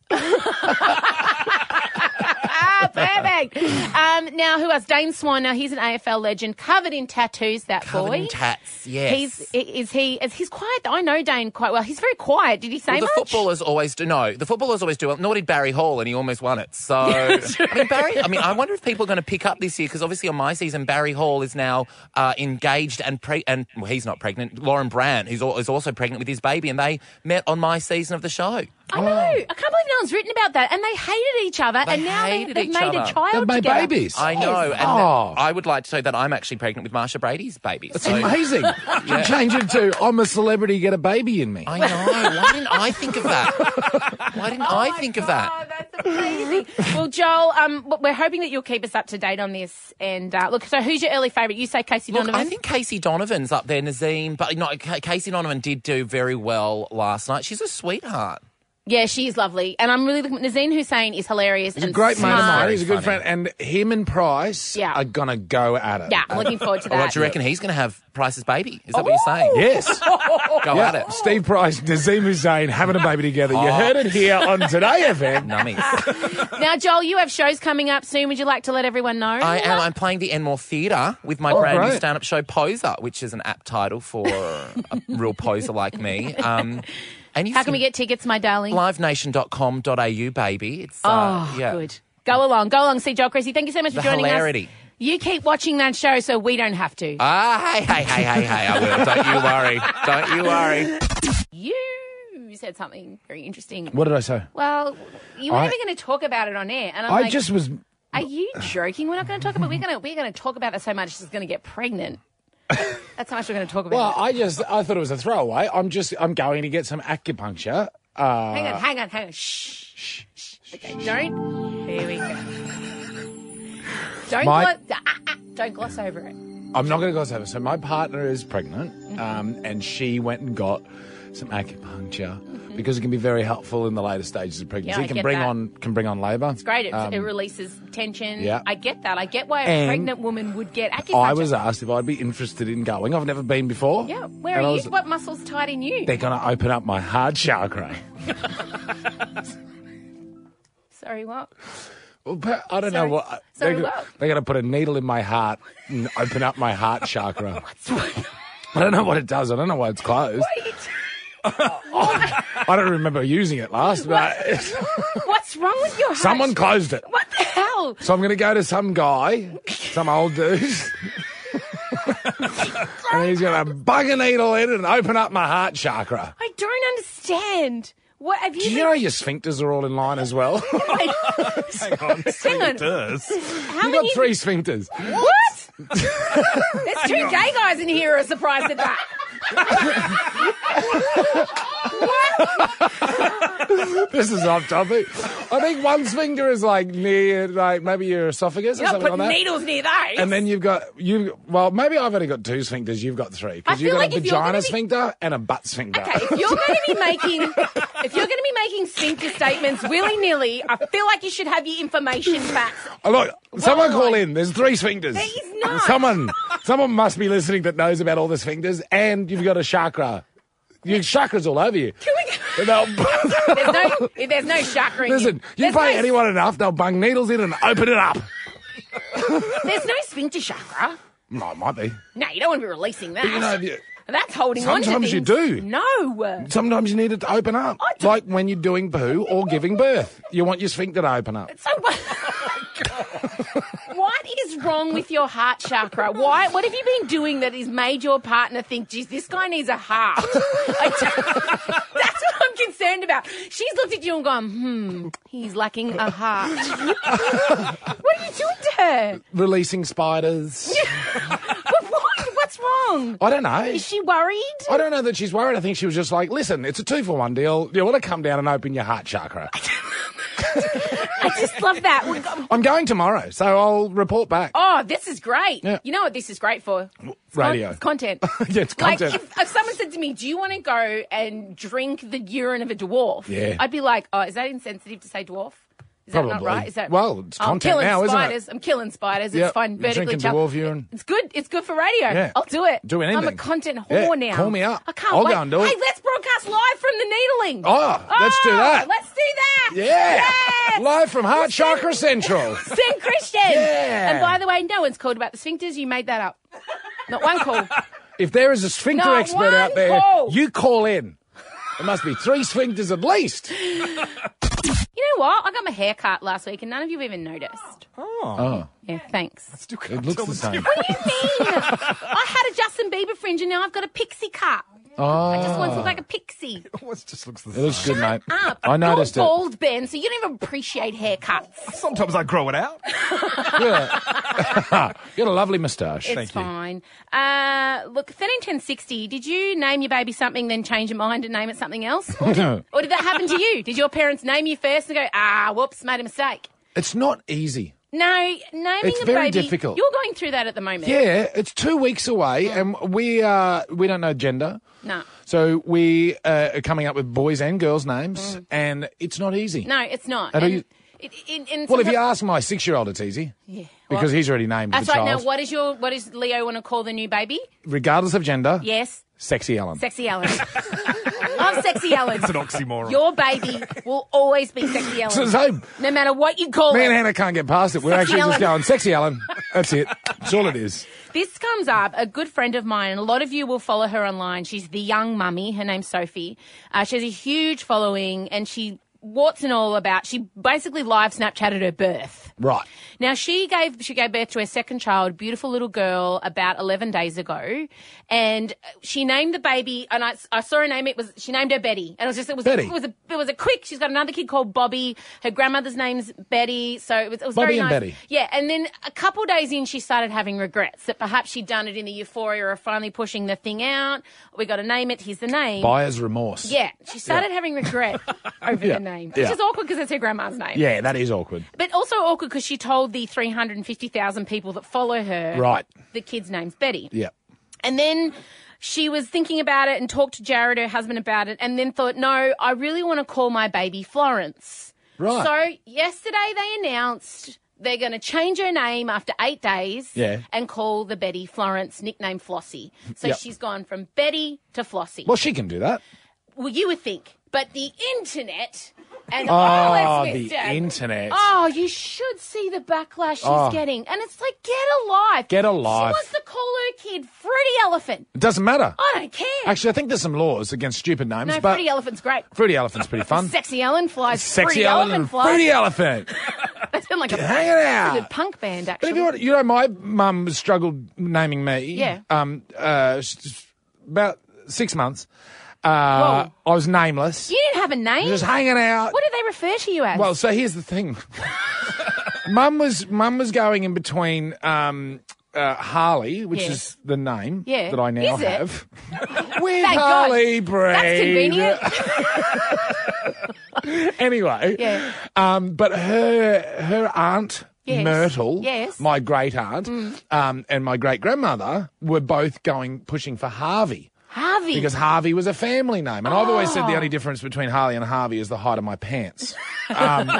Ah, perfect. Um, now, who else? Dane Swan. Now, he's an A F L legend, covered in tattoos, that Covered boy. in tats, yes. He's, is he, is he's quiet. I know Dane quite well. He's very quiet. Did he say Well, the much? footballers always do. No, the footballers always do well. Nor did Barry Hall, and he almost won it. So, I mean, Barry. I mean, I wonder if people are going to pick up this year because obviously on my season, Barry Hall is now uh, engaged and pre- and well, he's not pregnant. Lauren Brandt, who's al- is also pregnant with his baby, and they met on my season of the show. I know. I can't believe no one's written about that. And they hated each other, They and now they, hated they've each made other. a child They've made together. babies. I know, Yes. and Oh. I would like to say that I'm actually pregnant with Marsha Brady's baby. It's So- amazing. You change it to, I'm a celebrity, get a baby in me. I know. Why didn't I think of that? Why didn't I think of that? That's amazing. Well, Joel, um, we're hoping that you'll keep us up to date on this. And uh, look, so who's your early favourite? You say Casey Look, Donovan? I think Casey Donovan's up there, Nazim, but no, Ca- Casey Donovan did do very well last night. She's a sweetheart. Yeah, she is lovely. And I'm really looking at Nazim Hussain is hilarious. He's and a great mate of smart. mine. He's a good Funny. friend. And him and Price Yeah. are going to go at it. Yeah, I'm looking forward to Oh, that. what do you reckon? He's going to have Price's baby? Is that what you're saying? Yes. Go Yeah. at it. Steve Price, Nazim Hussain having a baby together. You heard it here on Today F M. Nummies. Now, Joel, you have shows coming up soon. Would you like to let everyone know? I am. I'm playing the Enmore Theatre with my Oh, brand new great. stand-up show, Poser, which is an apt title for a real poser like me. Um, and you How can we get tickets, my darling? live nation dot com dot a u, baby. It's, Oh, uh, yeah. good. Go along. Go along. See Joel Creasy. Thank you so much The for joining hilarity. us. You keep watching that show so we don't have to. Ah, hey, hey, hey, hey, hey, I will. Don't you worry. Don't you worry. You you said something very interesting. What did I say? Well, you weren't I- even going to talk about it on air, and I'm I like, just was. are you joking? We're not going to talk about. We're going to we're going to talk about it so much she's going to get pregnant. That's how much we're going to talk about. Well, it. I just I thought it was a throwaway. I'm just I'm going to get some acupuncture. Uh, hang on, hang on, hang on. Shh, shh, shh. Okay, don't. Here we go. Don't My- gloss, ah, ah, don't gloss over it. I'm not going to gloss over. So my partner is pregnant, um, and she went and got some acupuncture because it can be very helpful in the later stages of pregnancy. Mm-hmm. Yeah, I it can get bring that. on can bring on labour. It's great. It, Um, it releases tension. yeah. I get that. I get why a And pregnant woman would get acupuncture. I was asked if I'd be interested in going. I've never been before. Yeah. Where And I are you? was- What muscles tight in you? They're going to open up my heart chakra. Sorry, what? Well, but I don't Sorry. know what. Sorry, they're, what? They're going to put a needle in my heart and open up my heart chakra. I don't know what it does. I don't know why it's closed. I don't remember using it last, but What's wrong with your heart? someone closed it. What the hell? So I'm going to go to some guy, some old dude, and he's going to bug a needle in and open up my heart chakra. I don't understand. What have you? Do you been- know your sphincters are all in line as well? Hang on. Hang on. Does. How You've many? got three sphincters. What? There's two gay guys in here who are surprised at that. This is off topic. I think one sphincter is like near, like maybe your esophagus or You're not something putting like that. needles near those. And then you've got you. Well, maybe I've only got two sphincters. You've got three I because you've feel got like a if you're gonna vagina be- sphincter and a butt sphincter. Okay, if you're going to be making, if you're going to be making sphincter statements willy nilly, I feel like you should have your information back. Oh, look, someone call in. There's three sphincters. There is not. Someone, someone must be listening that knows about all the sphincters, and you've got a chakra. Your chakra's all over you. Can we And they'll- There's no, there's no chakra in Listen, you There's pay no, anyone enough, they'll bung needles in and open it up. There's no sphincter chakra. No, it might be. No, you don't want to be releasing that. But you know, if you- That's holding on to Sometimes you things. do. No. Sometimes you need it to open up, like when you're doing poo or giving birth. You want your sphincter to open up. So what? What is wrong with your heart chakra? Why? What have you been doing that has made your partner think, geez, this guy needs a heart? I don't- That's what I'm concerned about. She's looked at you and gone, hmm, he's lacking a heart. What are you doing to her? Releasing spiders. But why? What's wrong? I don't know. Is she worried? I don't know that she's worried. I think she was just like, listen, it's a two for one deal. You want to come down and open your heart chakra? I just love that. We've got- I'm going tomorrow, so I'll report back. Oh, this is great. Yeah. You know what this is great for? It's Radio. con- it's content. Yeah, it's Like, content. if, if someone said to me, do you want to go and drink the urine of a dwarf? Yeah. I'd be like, oh, is that insensitive to say dwarf? Is that not Probably. right? Is that Well, it's Oh, I'm content killing now, isn't it? spiders. I'm killing spiders. Yep. It's fine. Vertically Drinking chop- dwarf urine. It's good. It's good for radio. Yeah. I'll do it. Do I'm a anything. content Yeah, whore now. call me up. I can't I'll wait. go and do it. Hey, let's broadcast live from the needling. Oh, let's do that. Let's do that. Yeah. Yes. Live from Heart Chakra Central. Saint Christian. Yeah. And by the way, no one's called about the sphincters. You made that up. Not one call. If there is a sphincter Not expert one out there, call. you call in. There must be three sphincters at least. You know what? I got my hair cut last week and none of you even noticed. Oh. Yeah, thanks. It looks the same. What do you mean? I had a Justin Bieber fringe and now I've got a pixie cut. Oh. I just want to look like a pixie. Always just looks the It looks good, mate. Up. I noticed You're it. bald, Ben, so you don't even appreciate haircuts. Sometimes I grow it out. Yeah. You got a lovely moustache. It's fine. Uh, look, thirteen ten sixty, did you name your baby something, then change your mind and name it something else? Or did, or did that happen to you? Did your parents name you first and go, ah, whoops, made a mistake? It's not easy. No, naming It's a very baby. difficult. You're going through that at the moment. Yeah, it's two weeks away, and we uh, we don't know gender. No. So we uh, are coming up with boys and girls' names, and it's not easy. No, it's not. And are And you- it, it, and Well, if you sometimes- ask my six-year-old, it's easy. Yeah. Because Well, he's already named That's the right. child. Now, what is your what does Leo want to call the new baby? Regardless of gender, Yes, Sexy Ellen. Sexy Ellen. Love Sexy Ellen. It's an oxymoron. Your baby will always be Sexy Ellen. So, so no matter what you call me it. and Hannah can't get past it. We're Sexy actually just Ellen. going, Sexy Ellen. That's it. That's all it is. This comes up, a good friend of mine, and a lot of you will follow her online. She's the young mummy. Her name's Sophie. Uh, she has a huge following, and she, warts and all about, she basically live Snapchatted her birth. Right. Now, she gave she gave birth to her second child, beautiful little girl, about eleven days ago, and she named the baby. And I, I saw her name. It was she named her Betty, and it was just it was Betty. it was a it was a quick. She's got another kid called Bobby. Her grandmother's name's Betty, so it was it was Bobby very and nice. Betty. Yeah, and then a couple days in, she started having regrets that perhaps she'd done it in the euphoria of finally pushing the thing out. We got to name it. Here's the name. Buyer's remorse. Yeah, she started Yeah. having regret over Yeah. the name, which Yeah. is awkward because it's her grandma's name. Yeah, that is awkward. But also awkward because she told the three hundred fifty thousand people that follow her Right. the kid's name's Betty. Yeah. And then she was thinking about it and talked to Jared, her husband, about it, and then thought, no, I really want to call my baby Florence. Right. So yesterday they announced they're going to change her name after eight days Yeah. and call the Betty Florence, nicknamed Flossie. So Yep. she's gone from Betty to Flossie. Well, she can do that. Well, you would think. But the internet and Oh, oh, let's the admit, Dad, internet. Oh, you should see the backlash she's Oh. getting. And it's like, get a life. Get a life. She wants to call her kid Fruity Elephant. It doesn't matter. I don't care. Actually, I think there's some laws against stupid names, no, but Fruity Elephant's great. Fruity Elephant's pretty fun. Sexy Ellen flies. Sexy Fruity Ellen Elephant and flies. Fruity Elephant. That's been like a, Hang it out. a good punk band, But actually. if you want, you know, my mum struggled naming me. Yeah. Um. Uh. s- s- About six months. Uh. I was nameless. You didn't have a name? Just hanging out. What did they refer to you as? Well, so here's the thing. Mum was mum was going in between um, uh, Harley, which Yes. is the name Yeah. that I now Is it? have. With Thank Harley God. Breed. That's convenient. Anyway, Yeah. um, but her her aunt Yes. Myrtle, Yes. my great aunt, Mm. um, and my great grandmother were both going pushing for Harvey. Harvey. Because Harvey was a family name. And I've always said the Oh. only difference between Harley and Harvey is the height of my pants. Um,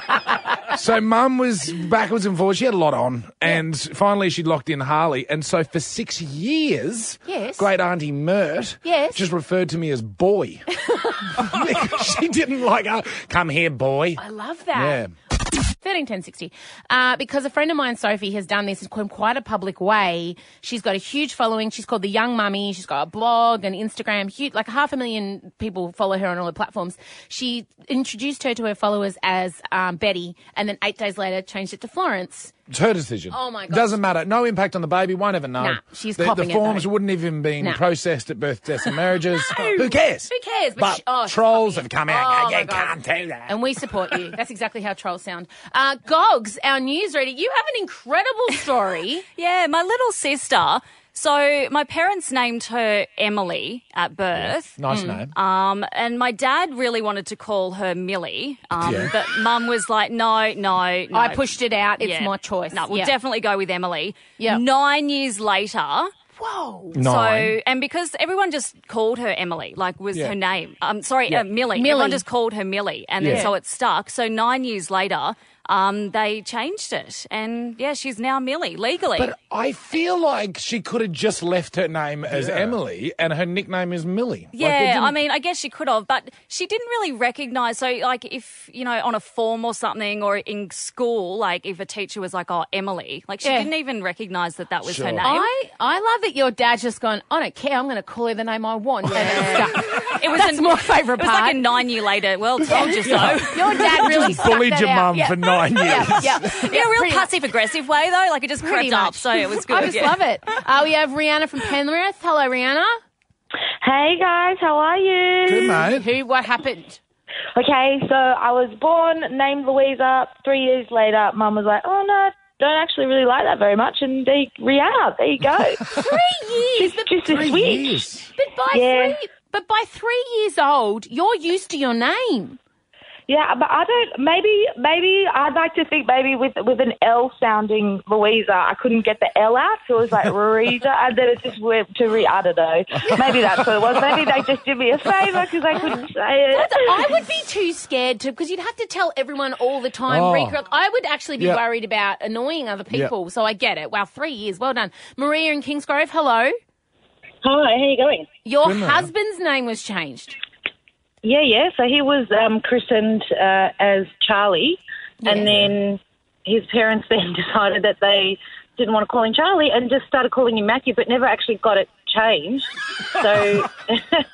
so Mum was backwards and forwards. She had a lot on. And finally she locked in Harley. And so for six years, Yes. great auntie Mert Yes. just referred to me as boy. Because she didn't like, uh, come here, boy. I love that. Yeah. thirteen ten sixty. Uh, because a friend of mine, Sophie, has done this in quite a public way. She's got a huge following. She's called The Young Mummy. She's got a blog and Instagram. Huge, like half a million people follow her on all her platforms. She introduced her to her followers as um, Betty, and then eight days later changed it to Florence. It's her decision. Oh, my gosh. Doesn't matter. No impact on the baby. Won't ever know. Nah, she's the, copping the it, forms though. wouldn't even been Nah. processed at birth, deaths and marriages. No. Who cares? Who cares? But she- oh, she's trolls copping have come it. out Oh, and go, my you God. can't do that. And we support you. That's exactly how trolls sound. Uh, Gogs, our newsreader, you have an incredible story. Yeah, my little sister. So my parents named her Emily at birth. Nice name. Um, and my dad really wanted to call her Millie. Um, Yeah. but Mum was like, no, no, no. I pushed it out. It's Yeah. my choice. No, we'll Yeah. definitely go with Emily. Yeah. Nine years later. Whoa. So, Nine. and because everyone just called her Emily, like was Yeah. her name. Um, sorry, Yeah. uh, Millie. Millie. Everyone just called her Millie, and then Yeah. so it stuck. So nine years later, um, they changed it, and yeah, she's now Millie legally. But I feel like she could have just left her name as Emily and her nickname is Millie. Like, they yeah, didn't- I mean, I guess she could have, but she didn't really recognise. So, like, if, you know, on a form or something or in school, like, if a teacher was like, oh, Emily, like, she Yeah. didn't even recognise that that was Sure. her name. I, I love that your dad's just gone, I don't care, I'm going to call her the name I want. And it's stuck. It was That's a- my favourite It was part. like a nine year later, well, told you so. Your dad really Just bullied stuck your that out. mum Yeah. for nine years. Yeah, yeah. In a real pretty- passive aggressive way, though, like, it just Pretty crept up, much. so it was good. I just yeah. love it. Uh, we have Rihanna from Penrith. Hello, Rihanna. Hey guys, how are you? Good, mate. Who? What happened? Okay, so I was born, named Louisa. Three years later, Mum was like, "Oh no, don't actually really like that very much," and there, Rihanna, there you go. Three years. Just, just a Three switch. years. But by Yeah. three, but by three years old, you're used to your name. Yeah, but I don't. Maybe, maybe I'd like to think maybe with with an L sounding Louisa, I couldn't get the L out, so it was like Rita, and then it just went to Rita. I don't know. Maybe that's what it was. Maybe they just did me a favour because I couldn't say it. I would be too scared to, because you'd have to tell everyone all the time. Oh. Recor- I would actually be Yeah. worried about annoying other people, so I get it. Wow, three years. Well done. Maria in Kingsgrove, hello. Hi, how you going? Your Good, Maria. husband's name was changed. Yeah, yeah. So he was um, christened uh, as Charlie, and then his parents then decided that they didn't want to call him Charlie and just started calling him Matthew, but never actually got it changed. So,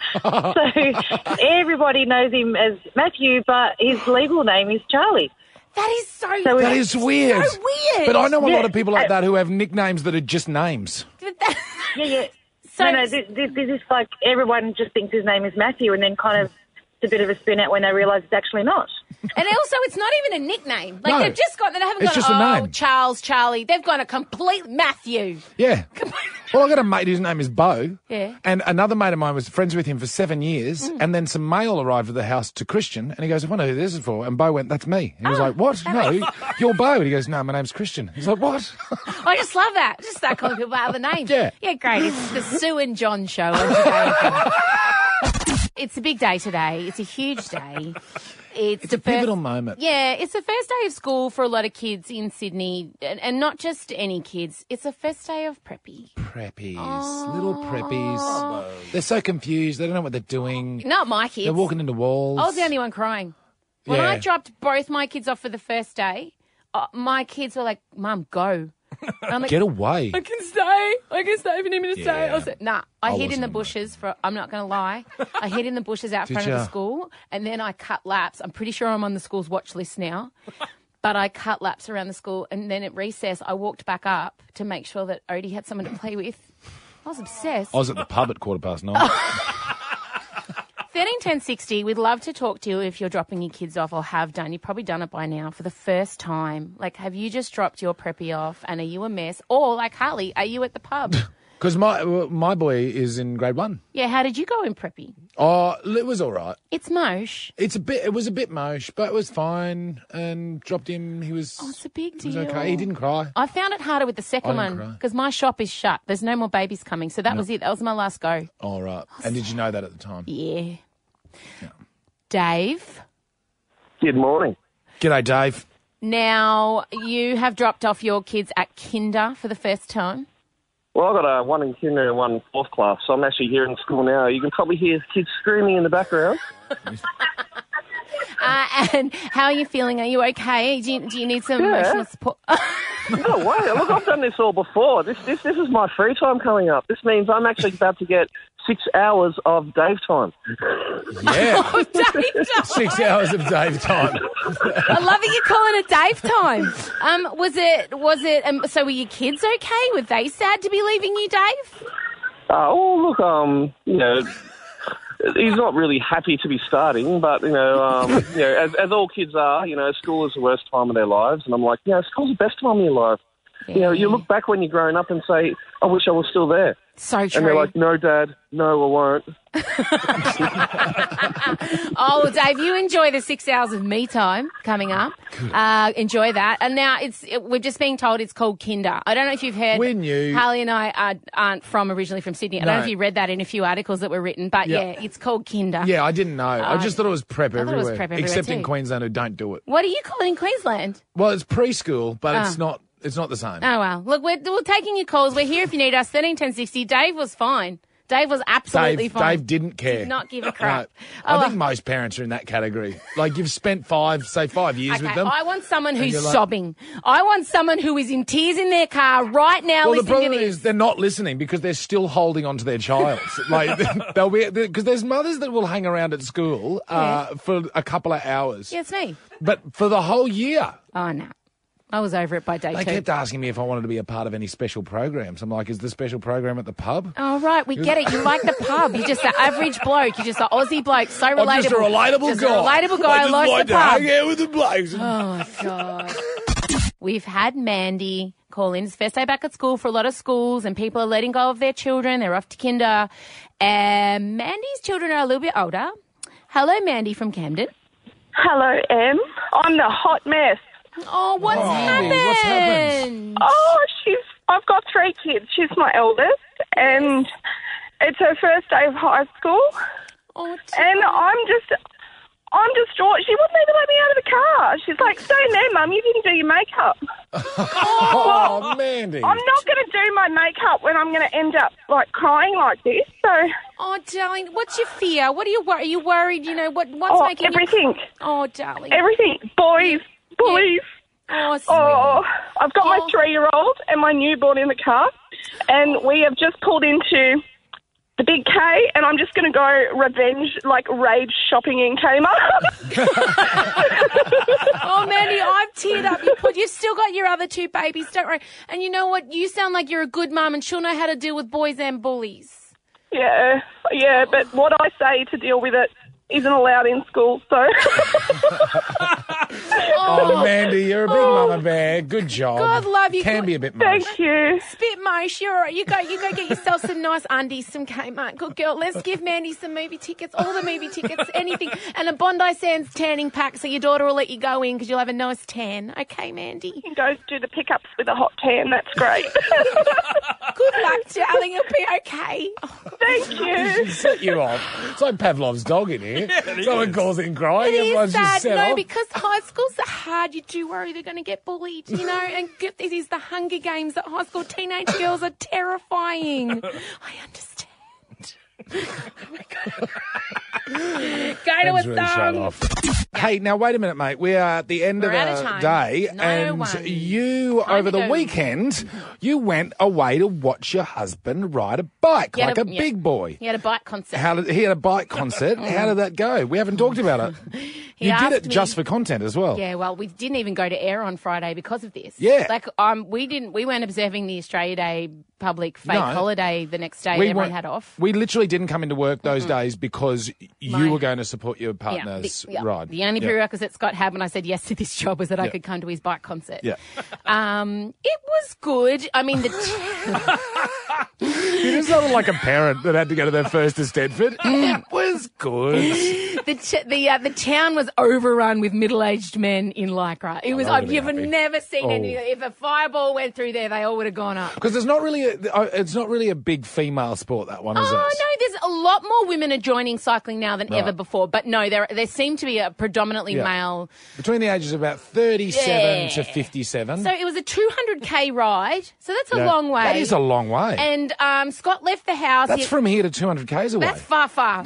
so everybody knows him as Matthew, but his legal name is Charlie. That is so, So that is weird. So weird. But I know a yeah. lot of people like that who have nicknames that are just names. Yeah, yeah. So, no, no, this, this, this is like everyone just thinks his name is Matthew, and then kind of it's a bit of a spin out when they realise it's actually not. And also, it's not even a nickname. Like, No. they've just got, they haven't It's gone, just a oh, name. Charles, Charlie. They've gone a complete Matthew. Yeah. Well, I got a mate whose name is Bo. Yeah. And another mate of mine was friends with him for seven years. Mm. And then some mail arrived at the house to Christian. And he goes, I wonder who this is for. And Bo went, that's me. He was like, what? No, you're Bo. And he goes, no, my name's Christian. He's like, what? I just love that. Just start calling people by other names. Yeah. Yeah, great. It's the Sue and John show. It's a big day today. It's a huge day. It's, It's the a pivotal moment. Yeah, it's the first day of school for a lot of kids in Sydney, and, and not just any kids. It's the first day of preppy. Preppies. Little preppies. They're so confused. They don't know what they're doing. Not my kids. They're walking into walls. I was the only one crying. When Yeah. I dropped both my kids off for the first day, uh, my kids were like, Mum, go. And I'm like, Get away. I can stay. I can stay if you need me to stay. I was like, nah, I, I hid in wasn't the bushes for, I'm not going to lie. I hid in the bushes out Did front of the ya? school, and then I cut laps. I'm pretty sure I'm on the school's watch list now. But I cut laps around the school, and then at recess, I walked back up to make sure that Odie had someone to play with. I was obsessed. I was at the pub at quarter past nine. thirteen ten sixty, we'd love to talk to you if you're dropping your kids off or have done. You've probably done it by now for the first time. Like, have you just dropped your preppy off and are you a mess? Or, like Harley, are you at the pub? Because my my boy is in grade one. Yeah, how did you go in preppy? Oh, it was all right. It's mosh. It's a bit. It was a bit mosh, but it was fine. And dropped him. He was. Oh, it's a big He was deal. okay. He didn't cry. I found it harder with the second I didn't one cry. because my shop is shut. There's no more babies coming. So that No. was it. That was my last go. All right. And did you know that at the time? Yeah. Dave, Good morning. G'day, Dave. now you have dropped off your kids at kinder for the first time. Well, I've got uh, one in kinder and one in fourth class, so I'm actually here in school now. You can probably hear kids screaming in the background. Uh, and how are you feeling? Are you okay? Do you, do you need some Yeah. emotional support? No way. Look, I've done this all before. This, this, this is my free time coming up. This means I'm actually about to get six hours of Dave time. Yeah. Oh, Dave time. Six hours of Dave time. I love that you're calling it Dave time. Um, was it? Was it? Um, so were your kids okay? Were they sad to be leaving you, Dave? Uh, oh, look, um, you know, he's not really happy to be starting, but, you know, um, you know, as, as all kids are, you know, school is the worst time of their lives. And I'm like, you know, school's the best time of your life. You know, you look back when you're growing up and say, I wish I was still there. So And they're true. like, no, Dad, no, I won't. Oh, Dave, you enjoy the six hours of me time coming up. Uh, enjoy that. And now it's it, we're just being told it's called Kinder. I don't know if you've heard. We knew. Harley and I are, aren't from originally from Sydney. I don't know No. if you read that in a few articles that were written, but Yeah. yeah, it's called Kinder. Yeah, I didn't know. I Uh, just thought it was prep I thought it everywhere. was prep everywhere except in too. Queensland who don't do it. What do you call it in Queensland? Well, it's preschool, but it's Oh. not. It's not the same. Oh, well. Look, we're, we're taking your calls. We're here if you need us. thirteen ten sixty. Dave was fine. Dave was absolutely Dave, fine. Dave didn't care. Did not give a crap. No. I Oh, think most parents are in that category. Like you've spent five, say five years Okay, with them. I want someone and who's you're like- sobbing. I want someone who is in tears in their car right now Well, the listening to problem this. is they're not listening because they're still holding on to their child. Like they'll be because there's mothers that will hang around at school uh, for a couple of hours, Yeah, it's me. but for the whole year. Oh, no. I was over it by day They two. kept asking me if I wanted to be a part of any special programs. I'm like, is the special program at the pub? Oh, right. We get it. You like the pub. You're just an average bloke. You're just an Aussie bloke. So relatable. I'm just a relatable Just guy. a relatable guy I who just likes like the to pub. hang out with the blokes. Oh, my God. We've had Mandy call in. It's first day back at school for a lot of schools, and people are letting go of their children. They're off to kinder. And Mandy's children are a little bit older. Hello, Mandy from Camden. Hello, Em. I'm the hot mess. Oh, what's Oh, happened? what's happened? Oh, she's. I've got three kids. She's my eldest, and it's her first day of high school. Oh, and I'm just, I'm distraught. She wouldn't even let me out of the car. She's like, "Stay in there, Mum. You didn't do your makeup." Oh, Mandy. I'm not going to do my makeup when I'm going to end up like crying like this. So. Oh, darling, what's your fear? What are you worried? Are you worried? You know what? What's Oh, making everything. you? Oh, darling. Everything. Boys. Boys. Oh, Oh, I've got my Oh. three-year-old and my newborn in the car, and we have just pulled into the Big K, and I'm just going to go revenge, like rage shopping in Kmart. Oh, Mandy, I've teared up. You put, you've still got your other two babies, don't worry. And you know what? You sound like you're a good mum and she'll know how to deal with boys and bullies. Yeah, yeah, but what I say to deal with it isn't allowed in school, so... Oh, Mandy, you're a big mama bear. Good job. God love you. Can Good- be a bit much. Thank you. Spit mosh, you're all right. You go, you go get yourself some nice undies, some Kmart. Good girl. Let's give Mandy some movie tickets, all the movie tickets, anything. And a Bondi Sands tanning pack so your daughter will let you go in because you'll have a nice tan. Okay, Mandy? You can go do the pickups with a hot tan. That's great. Good luck, darling. You'll be okay. Thank you. She set you off. It's like Pavlov's dog in here. it Someone is. calls in crying. It Everyone's is just sad, set no, off. because high schools are hard. You do worry they're going to get bullied, you know. And get this is the Hunger Games at high school. Teenage girls are terrifying. I understand. Go to Ben's a really shut thong. off. Hey, now wait a minute, mate. We are at the end We're of out our of time. day, No and one. you Time over to the go. weekend, you went away to watch your husband ride a bike He had like a, yeah. big boy. He had a bike concert. How did he had a bike concert? How did that go? We haven't talked about it. He you did asked it me- just for content as well. Yeah, well, we didn't even go to air on Friday because of this. Yeah. Like, um, we didn't, we weren't observing the Australia Day public fake No. holiday the next day. We Everyone weren't- had off. We literally didn't come into work those days because you My- were going to support your Yeah, partner's the, yeah. ride. The only Yeah. prerequisite Scott had when I said yes to this job was that I Yeah. could come to his bike concert. Yeah. Um, it was good. I mean, the You just sounded like a parent that had to go to their first to Stedford. It was good. the ch- the uh, the town was overrun with middle aged men in lycra. It was. Oh, they're I've, you've happy. never seen Oh. any. If a fireball went through there, they all would have gone up. Because it's not really a, it's not really a big female sport, that one, is Oh it? no, there's a lot more women are joining cycling now than Right. ever before. But no, there there seem to be a predominantly Yeah. male. Between the ages of about thirty-seven Yeah. to fifty-seven. So it was a two hundred k ride. So that's a Yeah. long way. That is a long way. And um, Scott left the house. That's He- from here to two hundred kays away. That's far, far.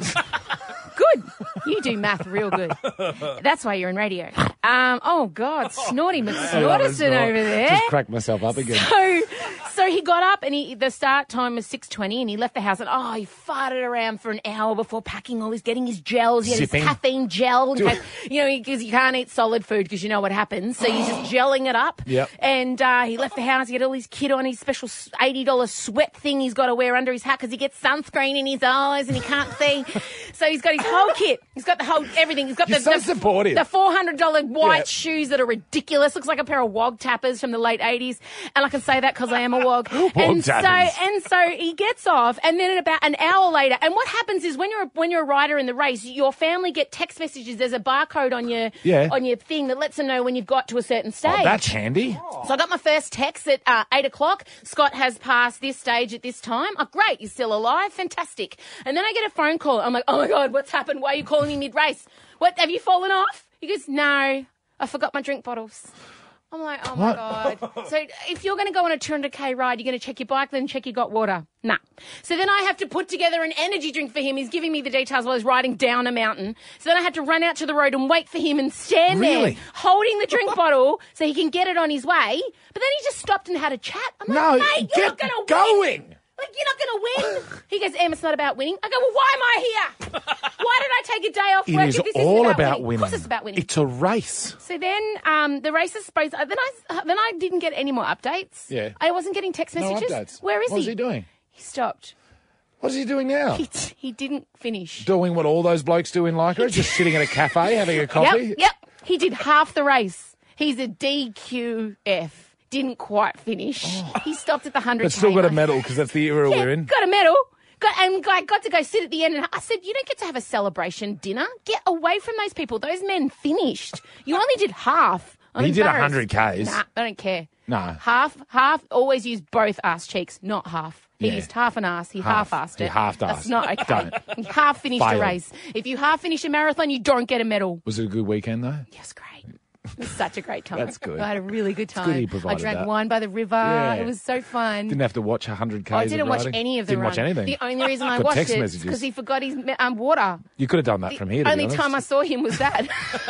Good. You do math real good. That's why you're in radio. Um, oh, God. Snorty I love it, McSnorterson Snort. over there. Just cracked myself up again. So, so he got up and he the start time was six twenty and he left the house and oh he farted around for an hour before packing all his getting his gels. He had Sipping. his caffeine gel in Do- case, you know because you can't eat solid food because you know what happens. So you're just gelling it up. Yep. And uh, he left the house. He had all his kit on, his special eighty dollars sweat thing he's got to wear under his hat because he gets sunscreen in his eyes and he can't see. So he's got his whole kit. He's got the whole everything. He's got You're the, so the supportive. the four hundred dollars white Yeah. shoes that are ridiculous. Looks like a pair of wog tappers from the late eighties. And I can say that because I am a wog. and so tappers. and so he gets off, and then about an hour later, and what happens is when you're a, when you're a rider in the race, your family get text messages. There's a barcode on your Yeah. on your thing that lets them know when you've got to a certain stage. Oh, that's handy. So I got my first text at uh, eight o'clock. Scott has passed this stage at this time. Oh, great. You're still alive. Fantastic. And then I get a phone call. I'm like, oh, my God, what's happened? Why are you calling me mid-race? What, have you fallen off? He goes, no, I forgot my drink bottles. I'm like, oh, my God. So if you're going to go on a two hundred k ride, you're going to check your bike, then check you got water. Nah. So then I have to put together an energy drink for him. He's giving me the details while he's riding down a mountain. So then I had to run out to the road and wait for him and stand Really? there holding the drink bottle so he can get it on his way. But then he just stopped and had a chat. I'm No, like, mate, you're get not going to going. win. Like, you're not going to win. He goes, Em, it's not about winning. I go, well, why am I here? Why did I take a day off It work is if this all isn't about winning? winning. Of course it's about winning. It's a race. So then um, the race is supposed then I, then I didn't get any more updates. Yeah. I wasn't getting text No messages. updates. Where is What he? is he doing? He stopped. What is he doing now? He, he didn't finish. Doing what all those blokes do in Lycra, just sitting at a cafe having a coffee. Yep, yep. He did half the race. He's a D Q F. Didn't quite finish. He stopped at the one hundred K. But still got a mark. medal because that's the era Yeah, we're in. got a medal. Got, and I got to go sit at the end. And I said, you don't get to have a celebration dinner. Get away from those people. Those men finished. You only did half. I'm He did embarrassed. one hundred kays. Nah, I don't care. No. Half, half, always use both ass cheeks, not half. He Yeah. used half an ass. He Half. half-assed He it. half-assed. That's not okay. Don't. He half finished a Fail. race. If you half finish a marathon, you don't get a medal. Was it a good weekend, though? Yes, great. It was such a great time. That's good. I had a really good It's time. good he I provided drank that. wine by the river. Yeah. It was so fun. Didn't have to watch one hundred kays I didn't of watch riding? any of the Didn't watch run. anything? The only reason I Got watched text it is messages. because he forgot his um, water. You could have done that from here, to Only be honest. time I saw him was that.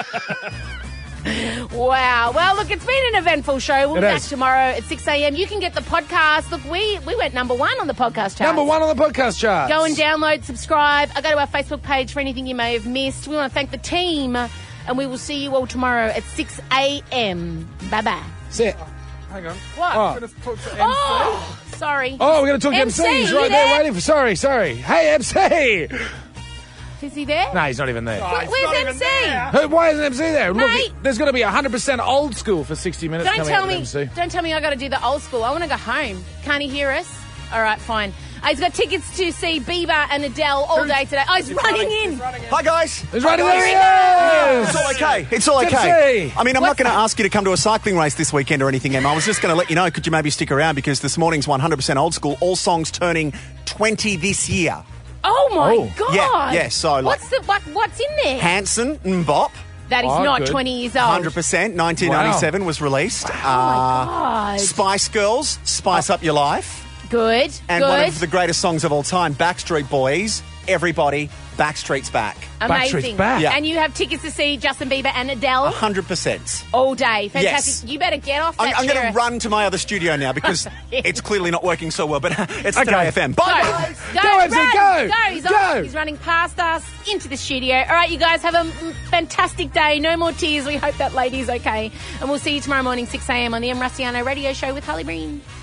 Wow. Well, look, it's been an eventful show. We'll It be back has. tomorrow at six a.m. You can get the podcast. Look, we, we went number one on the podcast chart. Number one on the podcast charts. Go and download, subscribe. I go to our Facebook page for anything you may have missed. We want to thank the team and we will see you all tomorrow at six a.m. Bye-bye. See ya. Hang on. What? Oh. I'm going to talk to M C. Oh, sorry. Oh, we're going to talk to M C. M C, He's you right there there? waiting for... Sorry, sorry. Hey, M C! Is he there? No, he's not even there. Oh, Where- it's Where's not M even C? there. Who- Why isn't M C there? Look, Mate. there's going to be one hundred percent old school for sixty minutes Don't coming tell out me. of M C. Don't tell me I got to do the old school. I want to go home. Can't he hear us? All right, fine. Uh, he's got tickets to see Bieber and Adele all day today. Oh, he's running in. Hi, guys. He's right Hi, there. guys. He is. It's all okay. It's all Good okay. to see. I mean, I'm What's not going to that? ask you to come to a cycling race this weekend or anything, Emma. I was just going to let you know, could you maybe stick around because this morning's one hundred percent old school, all songs turning twenty this year. Oh my Oh. god! Yeah, yeah, so, like- what's the what, what's in there? Hanson and Bop. That is Oh, not good. twenty years old. one hundred percent. nineteen ninety-seven was released. Oh my god! Spice Girls, Spice Up Your Life. Good. And good. one of the greatest songs of all time, Backstreet Boys, Everybody, Backstreet's Back. Amazing. Backstreet's back. Yeah. And you have tickets to see Justin Bieber and Adele one hundred percent. all day. Fantastic. Yes. You better get off I'm, that I'm going chair. to run to my other studio now because it's clearly not working so well, but it's Okay. Today F M. Bye, Go. guys. Go, Go, M C, run. go. Go. He's, Go. off. He's running past us into the studio. All right, you guys have a mm, fantastic day. No more tears. We hope that lady's okay. And we'll see you tomorrow morning, six a.m. on the M. Rustiano radio show with Holly Breen.